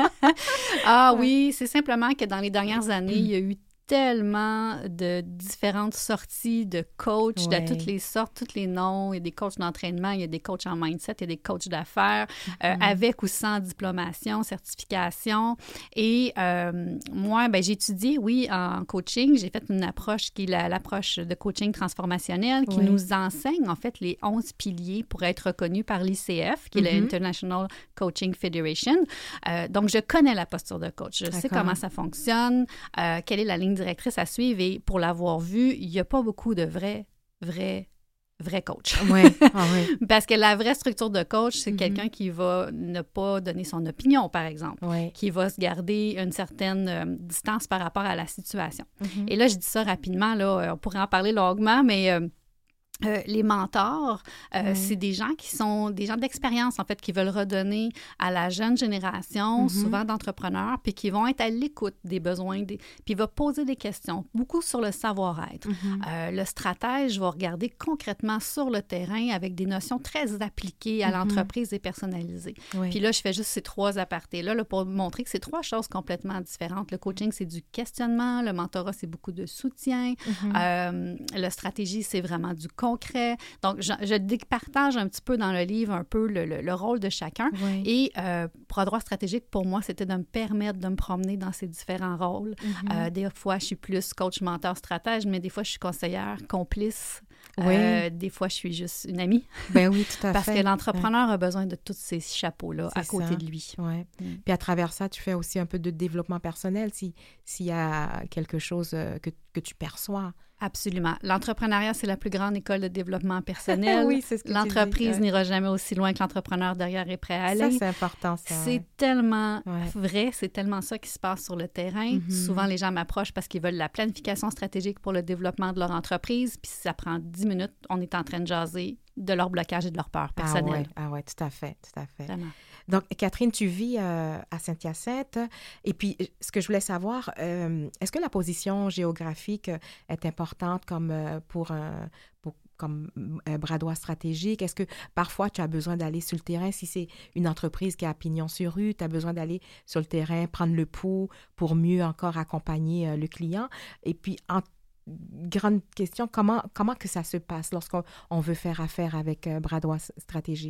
Ah oui, c'est simplement que dans les dernières années, il y a eu tellement de différentes sorties de coachs ouais. de toutes les sortes, tous les noms. Il y a des coachs d'entraînement, il y a des coachs en mindset, il y a des coachs d'affaires, mm-hmm. euh, avec ou sans diplomation, certification. Et euh, moi, ben, j'ai étudié, oui, en coaching. J'ai fait une approche qui est la, l'approche de coaching transformationnel qui oui. nous enseigne, en fait, les onze piliers pour être reconnu par l'I C F, qui est mm-hmm. l'International Coaching Federation. Euh, donc, je connais la posture de coach. Je D'accord. sais comment ça fonctionne, euh, quelle est la ligne directrice à suivre et pour l'avoir vu, il n'y a pas beaucoup de vrais, vrais, vrais coachs. Oui. Ah, oui. Parce que la vraie structure de coach, c'est mm-hmm. quelqu'un qui va ne pas donner son opinion, par exemple, oui. qui va se garder une certaine euh, distance par rapport à la situation. Mm-hmm. Et là, je dis ça rapidement, là, on pourrait en parler longuement, mais... Euh, Euh, les mentors, euh, mmh. c'est des gens qui sont des gens d'expérience, en fait, qui veulent redonner à la jeune génération, mmh. souvent d'entrepreneurs, puis qui vont être à l'écoute des besoins, des... puis il va poser des questions, beaucoup sur le savoir-être. Mmh. Euh, le stratège va regarder concrètement sur le terrain avec des notions très appliquées à mmh. l'entreprise et personnalisées. Oui. Puis là, je fais juste ces trois apartés-là là, pour montrer que c'est trois choses complètement différentes. Le coaching, c'est du questionnement. Le mentorat, c'est beaucoup de soutien. Mmh. Euh, la stratégie, c'est vraiment du concret. Donc, je, je départage un petit peu dans le livre un peu le, le, le rôle de chacun. Oui. Et euh, bras droit stratégique, pour moi, c'était de me permettre de me promener dans ces différents rôles. Mm-hmm. Euh, des fois, je suis plus coach, mentor, stratège, mais des fois, je suis conseillère, complice. Oui. Euh, des fois, je suis juste une amie. Ben oui, tout à Parce fait. Parce que l'entrepreneur ouais. a besoin de tous ces chapeaux-là C'est à côté ça. de lui. Ouais. Mm. Puis à travers ça, tu fais aussi un peu de développement personnel si, s'il y a quelque chose que, que tu perçois. Absolument. L'entrepreneuriat, c'est la plus grande école de développement personnel. Oui, c'est ce que L'entreprise tu dis, ouais. n'ira jamais aussi loin que l'entrepreneur derrière est prêt à aller. Ça, c'est important, ça. C'est ouais. tellement ouais. vrai, c'est tellement ça qui se passe sur le terrain. Mm-hmm. Souvent, les gens m'approchent parce qu'ils veulent la planification stratégique pour le développement de leur entreprise, puis ça prend dix minutes, on est en train de jaser de leur blocage et de leur peur personnelle. Ah oui, ah ouais, tout à fait, tout à fait. Vraiment. Donc, Catherine, tu vis euh, à Saint-Hyacinthe. Et puis, ce que je voulais savoir, euh, est-ce que la position géographique est importante comme euh, pour un... Pour, comme un bras droit stratégique? Est-ce que parfois, tu as besoin d'aller sur le terrain? Si c'est une entreprise qui a pignon sur rue, tu as besoin d'aller sur le terrain, prendre le pouls pour mieux encore accompagner euh, le client. Et puis, en grande question, comment, comment que ça se passe lorsqu'on on veut faire affaire avec un bras droit stratégique?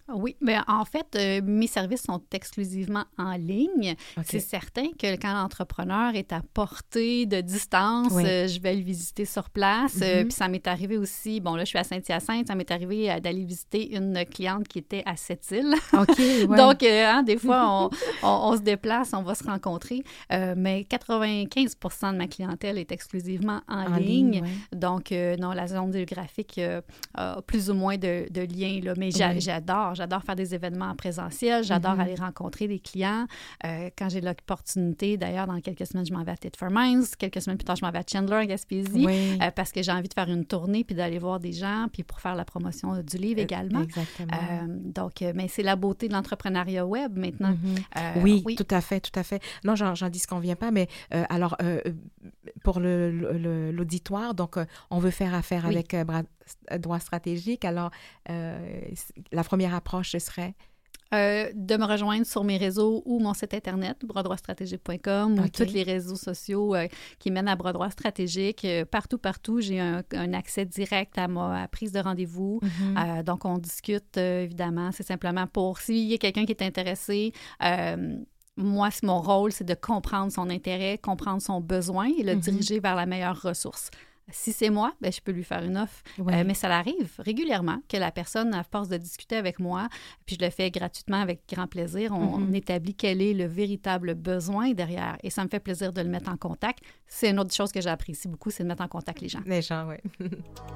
Oui, bien, en fait, euh, mes services sont exclusivement en ligne. Okay. C'est certain que quand l'entrepreneur est à portée de distance, Oui. euh, je vais le visiter sur place. Mm-hmm. Euh, puis ça m'est arrivé aussi, bon là, je suis à Saint-Hyacinthe, ça m'est arrivé euh, d'aller visiter une cliente qui était à Sept-Îles. OK, ouais. Donc, euh, hein, des fois, on, on, on se déplace, on va se rencontrer. Euh, mais quatre-vingt-quinze pour cent de ma clientèle est exclusivement en, en ligne. ligne ouais. Donc, euh, non, la zone géographique euh, a plus ou moins de, de liens. Là. Mais j'a, oui. j'adore. J'adore faire des événements en présentiel. J'adore mm-hmm. aller rencontrer des clients. Euh, quand j'ai l'opportunité, d'ailleurs, dans quelques semaines, je m'en vais à Tit for Minds. Quelques semaines plus tard, je m'en vais à Chandler, en Gaspésie, oui. euh, parce que j'ai envie de faire une tournée puis d'aller voir des gens, puis pour faire la promotion du livre euh, également. Exactement. Euh, donc, euh, mais c'est la beauté de l'entrepreneuriat web maintenant. Mm-hmm. Euh, oui, oui, tout à fait, tout à fait. Non, j'en, j'en dis ce qu'on vient pas, mais euh, alors, euh, pour le, le, l'auditoire, donc, euh, on veut faire affaire oui. avec euh, Droit Stratégique. Alors, euh, la première approche, ce serait? Euh, de me rejoindre sur mes réseaux ou mon site Internet, bras droit stratégique point com, okay. ou tous les réseaux sociaux euh, qui mènent à Bras droit stratégique. Euh, partout, partout, j'ai un, un accès direct à ma prise de rendez-vous. Mm-hmm. Euh, donc, on discute, euh, évidemment. C'est simplement pour... S'il y a quelqu'un qui est intéressé... Euh, moi, mon rôle, c'est de comprendre son intérêt, comprendre son besoin et le mm-hmm. diriger vers la meilleure ressource. Si c'est moi, bien, je peux lui faire une offre. Oui. Euh, mais ça arrive régulièrement que la personne, à force de discuter avec moi, puis je le fais gratuitement avec grand plaisir, on, mm-hmm. on établit quel est le véritable besoin derrière. Et ça me fait plaisir de le mettre en contact. C'est une autre chose que j'apprécie beaucoup, c'est de mettre en contact les gens. Les gens, oui.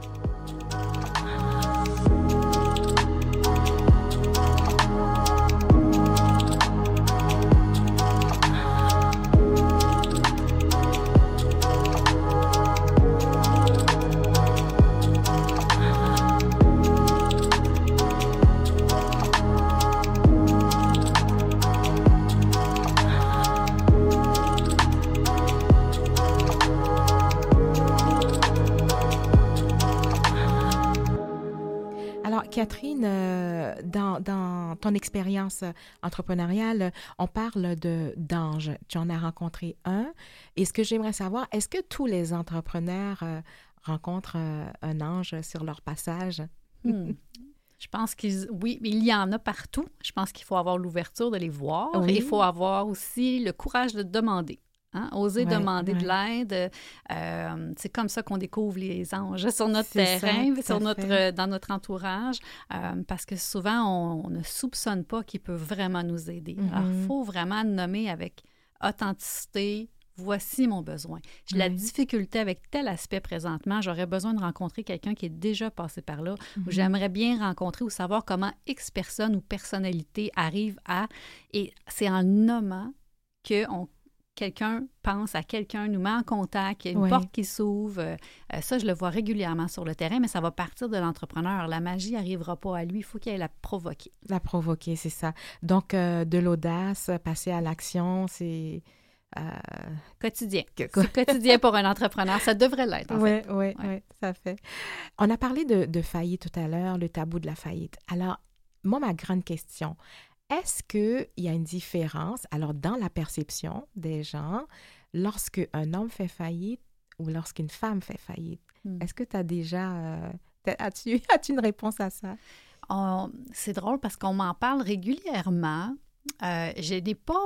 Catherine, euh, dans, dans ton expérience entrepreneuriale, on parle de, d'anges. Tu en as rencontré un. Et ce que j'aimerais savoir, est-ce que tous les entrepreneurs euh, rencontrent euh, un ange sur leur passage? Hmm. Je pense qu'il oui, il y en a partout. Je pense qu'il faut avoir l'ouverture de les voir. Oui. Et il faut avoir aussi le courage de demander. Hein? Oser ouais, demander ouais. de l'aide. Euh, c'est comme ça qu'on découvre les anges sur notre c'est terrain, ça, sur notre, dans notre entourage, euh, parce que souvent, on, on ne soupçonne pas qu'ils peuvent vraiment nous aider. Mm-hmm. Alors, il faut vraiment nommer avec authenticité, voici mon besoin. J'ai oui. la difficulté avec tel aspect présentement, j'aurais besoin de rencontrer quelqu'un qui est déjà passé par là, mm-hmm. ou j'aimerais bien rencontrer ou savoir comment X personne ou personnalité arrive à... Et c'est en nommant qu'on quelqu'un pense à quelqu'un, nous met en contact, il y a une oui. porte qui s'ouvre. Euh, ça, je le vois régulièrement sur le terrain, mais ça va partir de l'entrepreneur. La magie n'arrivera pas à lui, il faut qu'il aille la provoquer. La provoquer, c'est ça. Donc, euh, de l'audace, passer à l'action, c'est... Euh... Quotidien. C'est quotidien pour un entrepreneur. Ça devrait l'être, en ouais, fait. Oui, oui, ouais. ça fait. On a parlé de, de faillite tout à l'heure, le tabou de la faillite. Alors, moi, ma grande question... Est-ce qu'il y a une différence, alors dans la perception des gens, lorsque un homme fait faillite ou lorsqu'une femme fait faillite? Mm. Est-ce que tu as déjà... Euh, as-tu, as-tu une réponse à ça? Oh, c'est drôle parce qu'on m'en parle régulièrement. Euh, je n'ai pas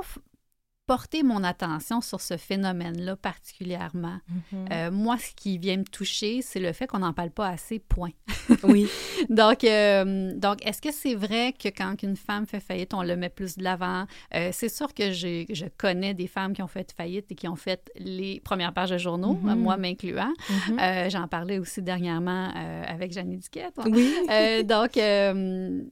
porté mon attention sur ce phénomène-là particulièrement. Mm-hmm. Euh, moi, ce qui vient me toucher, c'est le fait qu'on n'en parle pas assez, point. Oui. donc, euh, donc, est-ce que c'est vrai que quand une femme fait faillite, on le met plus de l'avant? Euh, c'est sûr que j'ai, je connais des femmes qui ont fait faillite et qui ont fait les premières pages de journaux, mm-hmm. moi m'incluant. Mm-hmm. Euh, j'en parlais aussi dernièrement euh, avec Jeannie Duquette. Oui. Euh, donc, euh,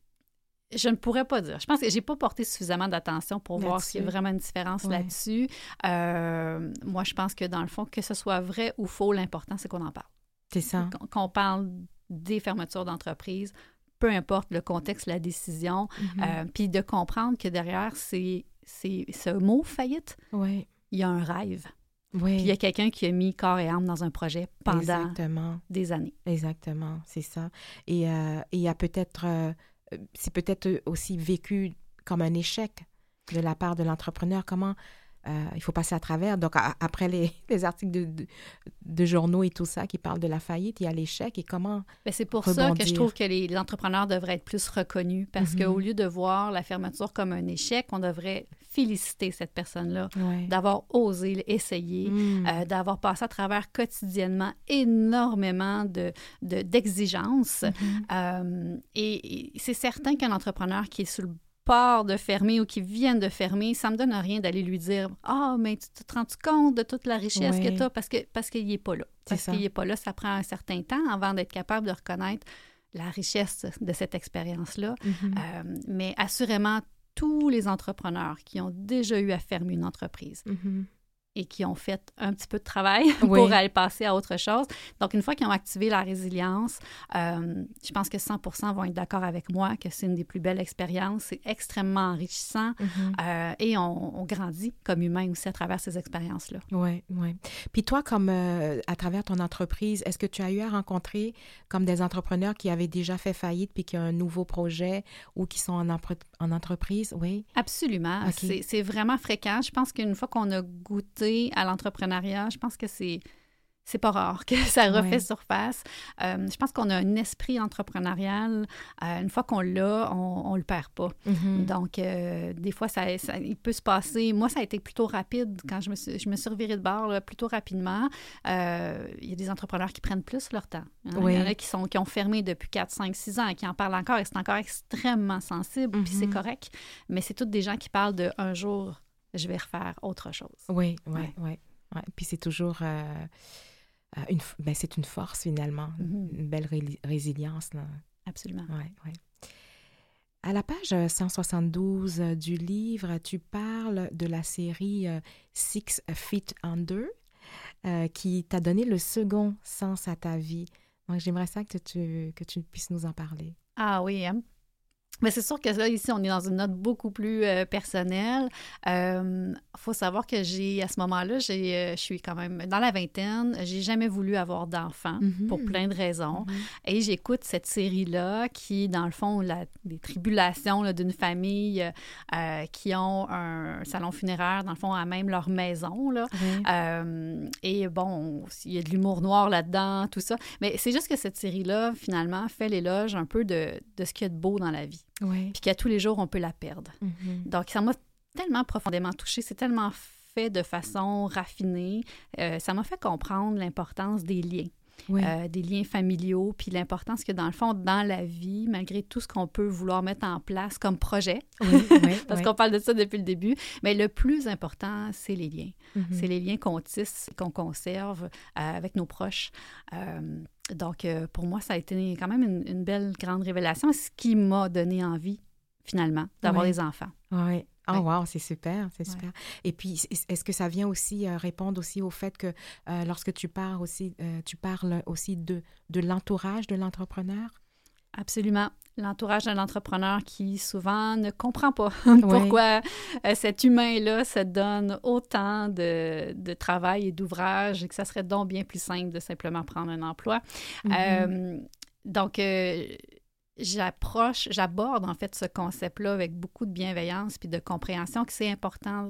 je ne pourrais pas dire. Je pense que je n'ai pas porté suffisamment d'attention pour là-dessus. Voir s'il y a vraiment une différence ouais. là-dessus. Euh, moi, je pense que dans le fond, que ce soit vrai ou faux, l'important, c'est qu'on en parle. C'est ça. Qu'on, qu'on parle des fermetures d'entreprise, peu importe le contexte, la décision, mm-hmm. euh, puis de comprendre que derrière c'est, c'est, ce mot « faillite ouais. », il y a un rêve. Oui. Puis il y a quelqu'un qui a mis corps et âme dans un projet pendant Exactement. des années. Exactement, c'est ça. Et euh, il y a peut-être... Euh, c'est peut-être aussi vécu comme un échec de la part de l'entrepreneur. Comment, euh, il faut passer à travers. Donc, à, après les, les articles de, de, de journaux et tout ça qui parlent de la faillite, il y a l'échec et comment Bien, c'est pour rebondir. ça que je trouve que les, les entrepreneurs devraient être plus reconnus parce Mm-hmm. qu'au lieu de voir la fermeture comme un échec, on devrait féliciter cette personne-là Ouais. d'avoir osé essayer, Mm. euh, d'avoir passé à travers quotidiennement énormément de, de, d'exigences. Mm-hmm. Euh, et, et c'est certain qu'un entrepreneur qui est sur le part de fermer ou qui viennent de fermer, ça me donne rien d'aller lui dire « Ah, mais tu te rends compte de toute la richesse Ouais. que tu as? » Parce que, parce qu'il n'est pas là. Parce C'est ça. qu'il n'est pas là, ça prend un certain temps avant d'être capable de reconnaître la richesse de cette expérience-là. Mm-hmm. Euh, mais assurément, tous les entrepreneurs qui ont déjà eu à fermer une entreprise Mm-hmm. et qui ont fait un petit peu de travail Oui. pour aller passer à autre chose. Donc, une fois qu'ils ont activé la résilience, euh, je pense que cent pour cent vont être d'accord avec moi que c'est une des plus belles expériences. C'est extrêmement enrichissant Mm-hmm. euh, et on, on grandit comme humain aussi à travers ces expériences-là. Oui, oui. Puis toi, comme euh, à travers ton entreprise, est-ce que tu as eu à rencontrer comme des entrepreneurs qui avaient déjà fait faillite puis qui ont un nouveau projet ou qui sont en, empre- en entreprise? Oui. Absolument. OK. C'est, c'est vraiment fréquent. Je pense qu'une fois qu'on a goûté à l'entrepreneuriat, je pense que c'est c'est pas rare que ça refait Ouais. surface. Euh, je pense qu'on a un esprit entrepreneurial. Euh, une fois qu'on l'a, on, on le perd pas. Mm-hmm. Donc, euh, des fois, ça, ça- il peut se passer... Moi, ça a été plutôt rapide quand je me suis, je me suis revirée de bord, là, plutôt rapidement. Euh, il y a des entrepreneurs qui prennent plus leur temps. Hein. Oui. Il y en a qui, sont, qui ont fermé depuis quatre, cinq, six ans et qui en parlent encore et c'est encore extrêmement sensible, puis c'est Mhm. correct. Mais c'est toutes des gens qui parlent de « un jour, je vais refaire autre chose ». Oui, oui, Ouais. oui. Ouais. Puis c'est toujours... euh, euh, une, f- ben, c'est une force, finalement. Mhm. Une belle ré- résilience, là. Absolument. Ouais, ouais. À la page cent soixante-douze euh, du livre, tu parles de la série euh, Six Feet Under euh, qui t'a donné le second sens à ta vie. Donc, j'aimerais ça que tu, que tu puisses nous en parler. Ah oui, hein? Mais c'est sûr que là, ici, on est dans une note beaucoup plus euh, personnelle. Il euh, faut savoir que j'ai, à ce moment-là, j'ai, euh, je suis quand même dans la vingtaine. J'ai jamais voulu avoir d'enfant Mhm. pour plein de raisons. Mhm. Et j'écoute cette série-là qui, dans le fond, la, les tribulations là, d'une famille euh, qui ont un salon funéraire, dans le fond, à même leur maison. Là. Oui. Euh, et bon, il y a de l'humour noir là-dedans, tout ça. Mais c'est juste que cette série-là, finalement, fait l'éloge un peu de, de ce qu'il y a de beau dans la vie. Oui. Puis qu'à tous les jours, on peut la perdre. Mhm. Donc, ça m'a tellement profondément touchée. C'est tellement fait de façon raffinée. Euh, ça m'a fait comprendre l'importance des liens. Oui. Euh, des liens familiaux, puis l'importance que, dans le fond, dans la vie, malgré tout ce qu'on peut vouloir mettre en place comme projet, Oui, oui, parce oui. qu'on parle de ça depuis le début, mais le plus important, c'est les liens. Mhm. C'est les liens qu'on tisse, qu'on conserve euh, avec nos proches. Euh, donc, euh, pour moi, ça a été quand même une, une belle, grande révélation, ce qui m'a donné envie, finalement, d'avoir Ouais. des enfants. Oui. Oh, Ouais. wow, c'est super, c'est Ouais. super. Et puis, est- est-ce que ça vient aussi euh, répondre aussi au fait que euh, lorsque tu parles aussi, euh, tu parles aussi de, de l'entourage de l'entrepreneur? Absolument. L'entourage d'un entrepreneur qui souvent ne comprend pas pourquoi euh, cet humain-là se donne autant de, de travail et d'ouvrage et que ça serait donc bien plus simple de simplement prendre un emploi. Mhm. Euh, donc, euh, j'approche, j'aborde en fait ce concept-là avec beaucoup de bienveillance puis de compréhension que c'est important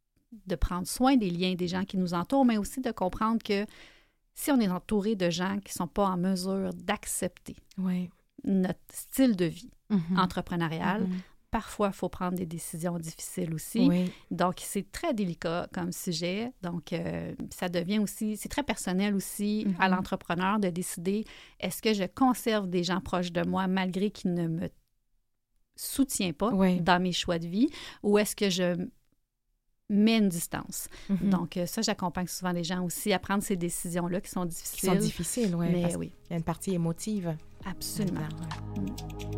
de prendre soin des liens des gens qui nous entourent, mais aussi de comprendre que si on est entouré de gens qui ne sont pas en mesure d'accepter Oui. notre style de vie Mhm. entrepreneurial, Mhm. parfois, il faut prendre des décisions difficiles aussi. Oui. Donc, c'est très délicat comme sujet. Donc, euh, ça devient aussi, c'est très personnel aussi Mhm. à l'entrepreneur de décider, est-ce que je conserve des gens proches de moi malgré qu'ils ne me soutiennent pas Oui. dans mes choix de vie, ou est-ce que je mets une distance? Mhm. Donc, euh, ça, j'accompagne souvent les gens aussi à prendre ces décisions-là qui sont Qui difficiles. sont difficiles, oui. Mais Parce oui, qu'il y a une partie émotive. absolument. là-dedans, ouais.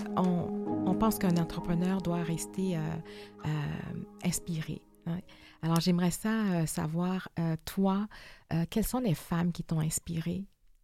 on, on pense qu'un entrepreneur doit rester euh, euh, inspiré. Hein? Alors, j'aimerais ça euh, savoir, euh, toi, euh, quelles sont les femmes qui t'ont inspirée?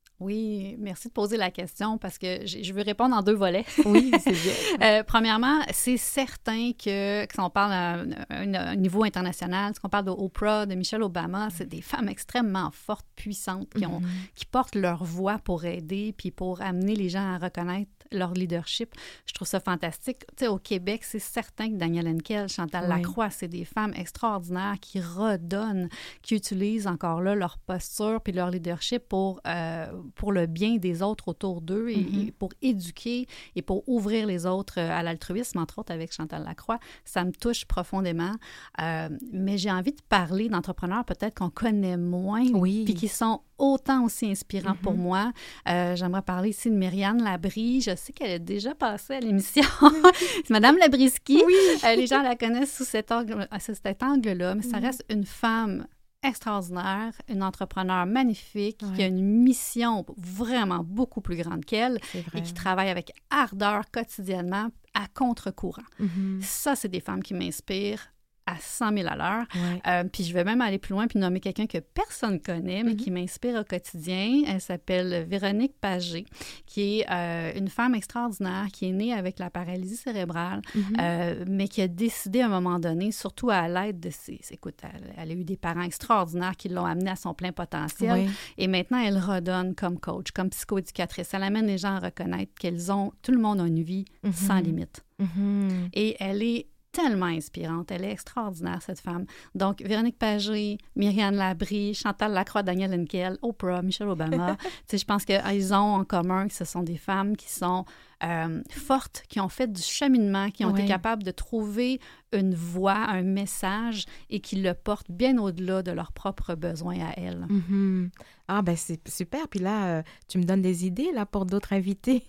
Oui, merci de poser la question parce que je veux répondre en deux volets. Oui, c'est bien. euh, premièrement, c'est certain que, si on parle à un, un niveau international, si on parle d'Oprah, de Michelle Obama, c'est des femmes extrêmement fortes, puissantes, qui, ont, mm-hmm. qui portent leur voix pour aider puis pour amener les gens à reconnaître leur leadership. Je trouve ça fantastique. Tu sais, au Québec, c'est certain que Danielle Henkel, Chantal oui. Lacroix, c'est des femmes extraordinaires qui redonnent, qui utilisent encore là leur posture puis leur leadership pour... Euh, pour le bien des autres autour d'eux et, mm-hmm. et pour éduquer et pour ouvrir les autres à l'altruisme, entre autres avec Chantal Lacroix. Ça me touche profondément. Euh, mais j'ai envie de parler d'entrepreneurs peut-être qu'on connaît moins oui. puis qui sont autant aussi inspirants mm-hmm. pour moi. Euh, j'aimerais parler ici de Myriane Labrie. Je sais qu'elle est déjà passée à l'émission. C'est Madame Labriski. Oui. Euh, les gens la connaissent sous cet, angle, sous cet angle-là, mais ça mm-hmm. reste une femme extraordinaire, une entrepreneur magnifique, ouais. qui a une mission vraiment beaucoup plus grande qu'elle et qui travaille avec ardeur quotidiennement à contre-courant. Mm-hmm. Ça, c'est des femmes qui m'inspirent à cent mille à l'heure. Ouais. Euh, puis je vais même aller plus loin puis nommer quelqu'un que personne ne connaît, mais mm-hmm. qui m'inspire au quotidien. Elle s'appelle Véronique Pagé, qui est euh, une femme extraordinaire, qui est née avec la paralysie cérébrale, mm-hmm. euh, mais qui a décidé à un moment donné, surtout à l'aide de ses... Écoute, elle, elle a eu des parents extraordinaires qui l'ont amenée à son plein potentiel. Oui. Et maintenant, elle redonne comme coach, comme psychoéducatrice. Elle amène les gens à reconnaître qu'elles ont... Tout le monde a une vie mm-hmm. sans limite. Mm-hmm. Et elle est tellement inspirante. Elle est extraordinaire, cette femme. Donc, Véronique Pagé, Myriane Labrie, Chantal Lacroix, Danielle Henkel, Oprah, Michelle Obama. Tu sais, je pense qu'ils ont en commun que ce sont des femmes qui sont euh, fortes, qui ont fait du cheminement, qui ont oui. été capables de trouver une voix, un message et qui le portent bien au-delà de leurs propres besoins à elles. Mm-hmm. Ah, ben c'est super. Puis là, euh, tu me donnes des idées là pour d'autres invités.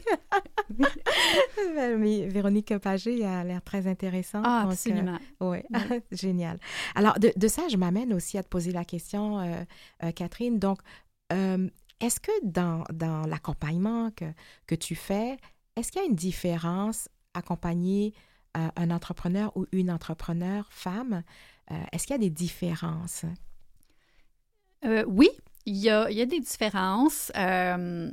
Mais Véronique Pagé a l'air très intéressante. Ah, donc, absolument. Euh, ouais. Oui, génial. Alors, de, de ça, je m'amène aussi à te poser la question, euh, euh, Catherine. Donc, euh, est-ce que dans, dans l'accompagnement que, que tu fais, est-ce qu'il y a une différence accompagner euh, un entrepreneur ou une entrepreneur femme? Euh, est-ce qu'il y a des différences? Euh, oui, il y a, il y a des différences. Euh,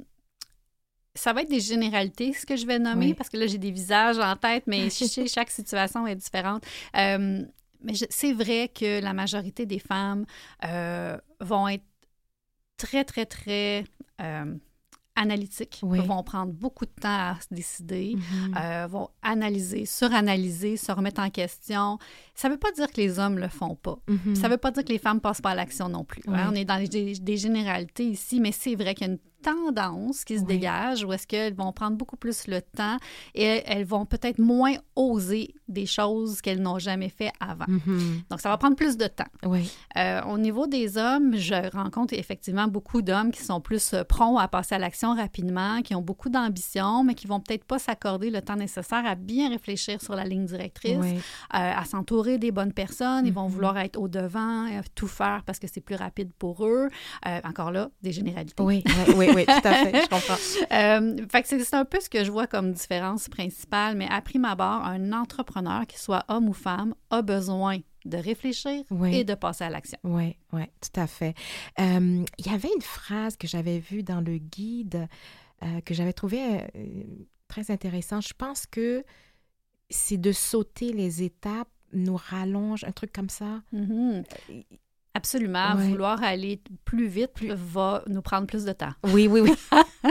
ça va être des généralités, ce que je vais nommer, oui. parce que là, j'ai des visages en tête, mais chaque situation est différente. Euh, mais je, c'est vrai que la majorité des femmes euh, vont être très, très, très... Euh, analytiques, oui. vont prendre beaucoup de temps à se décider, mm-hmm. euh, vont analyser, suranalyser, se remettre en question. Ça ne veut pas dire que les hommes ne le font pas. Mm-hmm. Ça ne veut pas dire que les femmes ne passent pas à l'action non plus. Oui. Hein? On est dans les, des, des généralités ici, mais c'est vrai qu'il y a une tendance qui se oui. dégage où est-ce qu'elles vont prendre beaucoup plus le temps et elles vont peut-être moins oser des choses qu'elles n'ont jamais fait avant. Mm-hmm. Donc, ça va prendre plus de temps. Oui. Euh, au niveau des hommes, je rencontre effectivement beaucoup d'hommes qui sont plus prompts à passer à l'action rapidement, qui ont beaucoup d'ambition, mais qui vont peut-être pas s'accorder le temps nécessaire à bien réfléchir sur la ligne directrice, oui. euh, à s'entourer des bonnes personnes. Ils mm-hmm. vont vouloir être au-devant, euh, tout faire parce que c'est plus rapide pour eux. Euh, encore là, des généralités. Oui, oui, oui. Oui, tout à fait, je comprends. euh, fait que c'est, c'est un peu ce que je vois comme différence principale, mais à prime abord, un entrepreneur, qu'il soit homme ou femme, a besoin de réfléchir oui. et de passer à l'action. Oui, oui, tout à fait. Euh, il y avait une phrase que j'avais vue dans le guide euh, que j'avais trouvée euh, très intéressante. Je pense que c'est de sauter les étapes nous rallonge, un truc comme ça. Mm-hmm. Absolument. Ouais. Vouloir aller plus vite plus... va nous prendre plus de temps. Oui, oui, oui.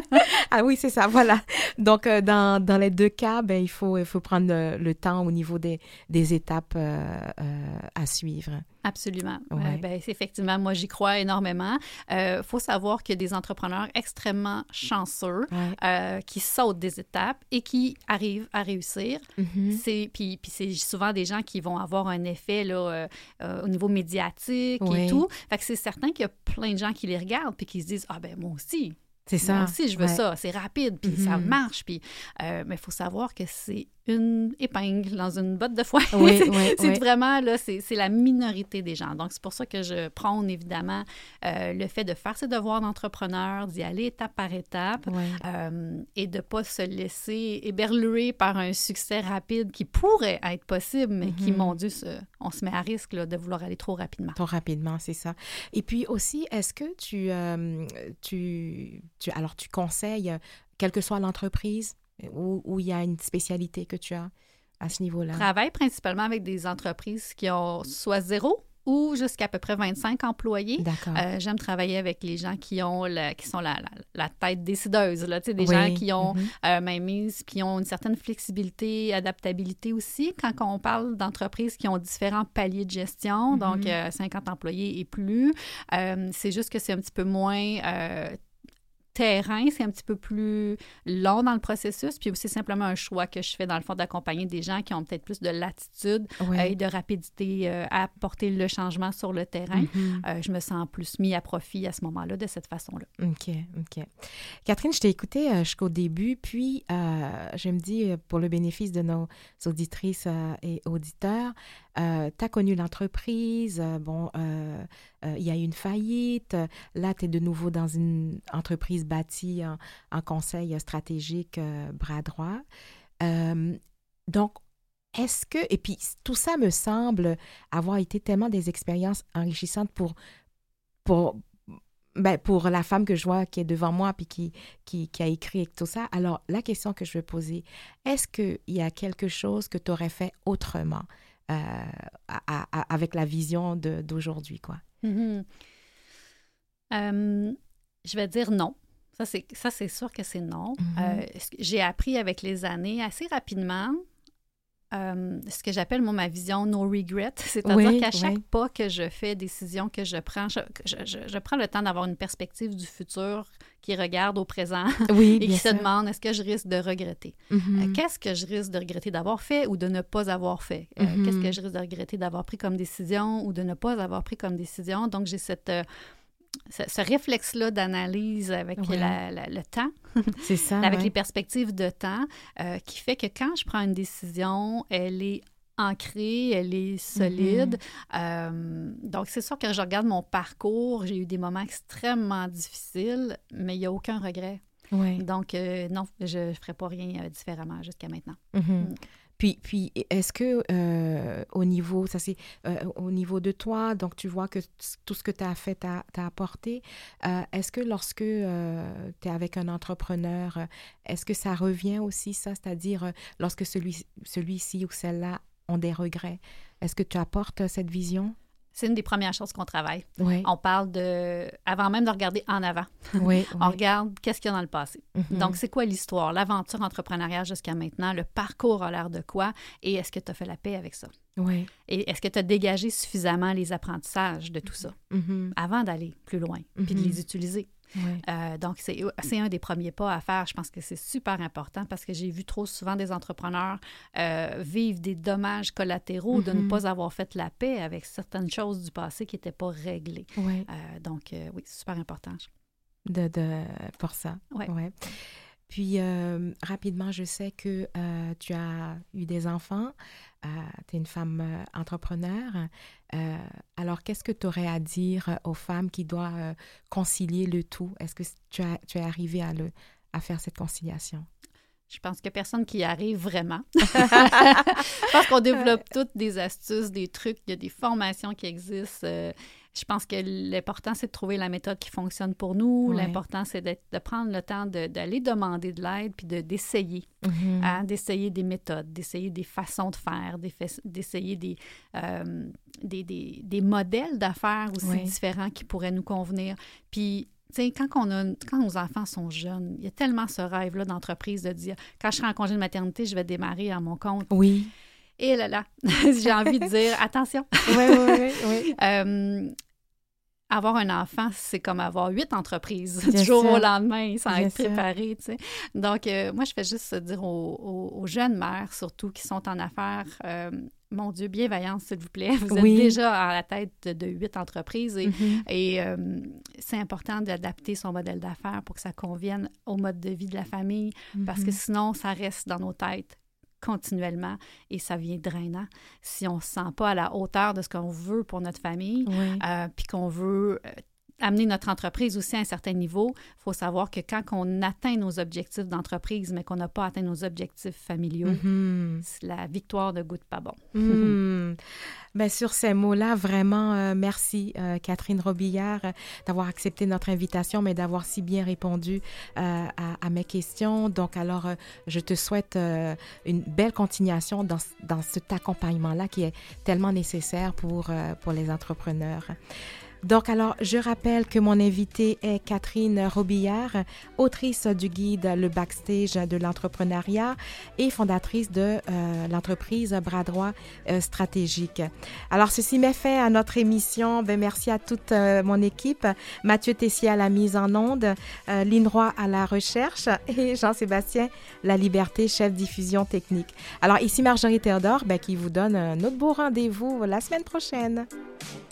Ah oui, c'est ça, voilà. Donc, euh, dans, dans les deux cas, ben, il faut, il faut prendre le, le temps au niveau des, des étapes euh, euh, à suivre. Absolument. Ouais. Euh, ben, c'est effectivement, moi, j'y crois énormément. Il euh, faut savoir qu'il y a des entrepreneurs extrêmement chanceux ouais. euh, qui sautent des étapes et qui arrivent à réussir. Mm-hmm. C'est, puis, puis c'est souvent des gens qui vont avoir un effet là, euh, euh, au niveau médiatique ouais. et tout. Fait que c'est certain qu'il y a plein de gens qui les regardent puis qui se disent « Ah ben moi aussi ». C'est ça. Moi aussi, je veux ouais. ça. C'est rapide, puis mm-hmm. ça marche. Puis, euh, mais il faut savoir que c'est une épingle dans une botte de foin. Oui, c'est oui, c'est oui. vraiment, là, c'est, c'est la minorité des gens. Donc, c'est pour ça que je prône, évidemment, euh, le fait de faire ses devoirs d'entrepreneur, d'y aller étape par étape Oui. euh, et de ne pas se laisser éberluer par un succès rapide qui pourrait être possible, mais qui, Mhm. mon Dieu, se, on se met à risque là, de vouloir aller trop rapidement. Trop rapidement, c'est ça. Et puis aussi, est-ce que tu, euh, tu, tu, alors tu conseilles, quelle que soit l'entreprise, où, où il y a une spécialité que tu as à ce niveau-là? Je travaille principalement avec des entreprises qui ont soit zéro ou jusqu'à à peu près vingt-cinq employés. D'accord. Euh, j'aime travailler avec les gens qui ont la, qui sont la, la, la tête décideuse, là, tu sais, des Oui. gens qui ont Mhm. euh, mainmise, qui ont une certaine flexibilité, adaptabilité aussi. Quand on parle d'entreprises qui ont différents paliers de gestion, Mhm. donc euh, cinquante employés et plus, euh, c'est juste que c'est un petit peu moins... Euh, terrain, c'est un petit peu plus long dans le processus, puis aussi simplement un choix que je fais dans le fond d'accompagner des gens qui ont peut-être plus de latitude Oui. euh, et de rapidité euh, à apporter le changement sur le terrain. Mhm. Euh, je me sens plus mis à profit à ce moment-là de cette façon-là. OK, OK. Catherine, je t'ai écoutée euh, jusqu'au début, puis euh, je me dis, euh, pour le bénéfice de nos auditrices euh, et auditeurs, euh, tu as connu l'entreprise, euh, bon, euh, euh, il y a eu une faillite, là, tu es de nouveau dans une entreprise bâtie en, en conseil stratégique euh, bras droit. Euh, donc, est-ce que, et puis tout ça me semble avoir été tellement des expériences enrichissantes pour, pour, ben, pour la femme que je vois qui est devant moi puis qui, qui, qui a écrit et tout ça. Alors, la question que je veux poser, est-ce qu'il y a quelque chose que tu aurais fait autrement euh, à, à, avec la vision de, d'aujourd'hui, quoi? Mm-hmm. Euh, je vais dire non. Ça, c'est, ça, c'est sûr que c'est non. Mm-hmm. Euh, j'ai appris avec les années assez rapidement euh, ce que j'appelle, moi, ma vision no regret. C'est-à-dire Oui, qu'à chaque oui. pas que je fais, décision que je prends, je, je, je, je prends le temps d'avoir une perspective du futur qui regarde au présent Oui, et bien qui se sûr. demande est-ce que je risque de regretter? Mm-hmm. Euh, qu'est-ce que je risque de regretter d'avoir fait ou de ne pas avoir fait? Euh, Mm-hmm. Qu'est-ce que je risque de regretter d'avoir pris comme décision ou de ne pas avoir pris comme décision? Donc, j'ai cette... Euh, Ce, ce réflexe-là d'analyse avec Ouais. la, la, le temps, C'est ça, avec ouais. les perspectives de temps, euh, qui fait que quand je prends une décision, elle est ancrée, elle est solide. Mm-hmm. Euh, donc, c'est sûr que je regarde mon parcours, j'ai eu des moments extrêmement difficiles, mais il n'y a aucun regret. Ouais. Donc, euh, non, je ne ferai pas rien euh, différemment jusqu'à maintenant. Mm-hmm. Mm. Puis, puis est-ce que euh, au niveau, ça c'est euh, au niveau de toi, donc tu vois que t- tout ce que tu as fait t'a, t'a apporté, euh, est-ce que lorsque euh, tu es avec un entrepreneur, euh, est-ce que ça revient aussi ça, c'est-à-dire euh, lorsque celui, celui-ci ou celle-là ont des regrets, est-ce que tu apportes euh, cette vision? C'est une des premières choses qu'on travaille. Oui. On parle de... Avant même de regarder en avant, Oui, on oui. regarde qu'est-ce qu'il y a dans le passé. Mm-hmm. Donc, c'est quoi l'histoire, l'aventure entrepreneuriale jusqu'à maintenant, le parcours a l'air de quoi et est-ce que tu as fait la paix avec ça? Oui. Et est-ce que tu as dégagé suffisamment les apprentissages de tout ça Mm-hmm. avant d'aller plus loin puis de Mm-hmm. les utiliser? Oui. Euh, donc, c'est, c'est un des premiers pas à faire. Je pense que c'est super important parce que j'ai vu trop souvent des entrepreneurs euh, vivre des dommages collatéraux mm-hmm. de ne pas avoir fait la paix avec certaines choses du passé qui n'étaient pas réglées. Oui. Euh, donc, euh, oui, c'est super important. De, de, pour ça. Oui. Ouais. Puis, euh, rapidement, je sais que euh, tu as eu des enfants, euh, tu es une femme euh, entrepreneur. Euh, alors, qu'est-ce que tu aurais à dire aux femmes qui doivent euh, concilier le tout? Est-ce que tu, as, tu es arrivé à, le, à faire cette conciliation? Je pense qu'il n'y a personne qui y arrive vraiment. Je pense qu'on développe toutes des astuces, des trucs, il y a des formations qui existent. Euh, je pense que l'important, c'est de trouver la méthode qui fonctionne pour nous. Ouais. L'important, c'est d'être, de prendre le temps de, d'aller demander de l'aide puis de, d'essayer. Mm-hmm. Hein, d'essayer des méthodes, d'essayer des façons de faire, d'essayer des, euh, des, des, des modèles d'affaires aussi ouais. différents qui pourraient nous convenir. Puis, tu sais, quand, on a, quand nos enfants sont jeunes, il y a tellement ce rêve-là d'entreprise de dire, quand je serai en congé de maternité, je vais démarrer à mon compte. Oui. Et là là, j'ai envie de dire, attention. Oui, oui, oui. oui. euh, avoir un enfant, c'est comme avoir huit entreprises Bien du jour sûr. au lendemain, sans Bien être sûr. préparé, tu sais. Donc, euh, moi, je fais juste dire aux, aux, aux jeunes mères, surtout, qui sont en affaires, euh, mon Dieu, bienveillance, s'il vous plaît. Vous Oui. êtes déjà à la tête de, de huit entreprises et, Mm-hmm. et euh, c'est important d'adapter son modèle d'affaires pour que ça convienne au mode de vie de la famille, Mm-hmm. parce que sinon, ça reste dans nos têtes continuellement et ça devient drainant. Si on ne se sent pas à la hauteur de ce qu'on veut pour notre famille, oui. euh, puis qu'on veut... Euh, amener notre entreprise aussi à un certain niveau, il faut savoir que quand on atteint nos objectifs d'entreprise, mais qu'on n'a pas atteint nos objectifs familiaux, mm-hmm. la victoire ne goûte pas bon. Mm. Bien, sur ces mots-là, vraiment, euh, merci, euh, Catherine Robillard, euh, d'avoir accepté notre invitation, mais d'avoir si bien répondu euh, à, à mes questions. Donc, alors, euh, je te souhaite euh, une belle continuation dans, dans cet accompagnement-là qui est tellement nécessaire pour, euh, pour les entrepreneurs. Donc, alors, je rappelle que mon invitée est Catherine Robillard, autrice du guide Le Backstage de l'entrepreneuriat et fondatrice de euh, l'entreprise Bras droit euh, stratégique. Alors, ceci met fin à notre émission. Bien, merci à toute euh, mon équipe. Mathieu Tessier à la mise en onde, euh, Lynn Roy à la recherche et Jean-Sébastien Laliberté, chef diffusion technique. Alors, ici Marjorie Théodore, ben, qui vous donne un autre beau rendez-vous la semaine prochaine.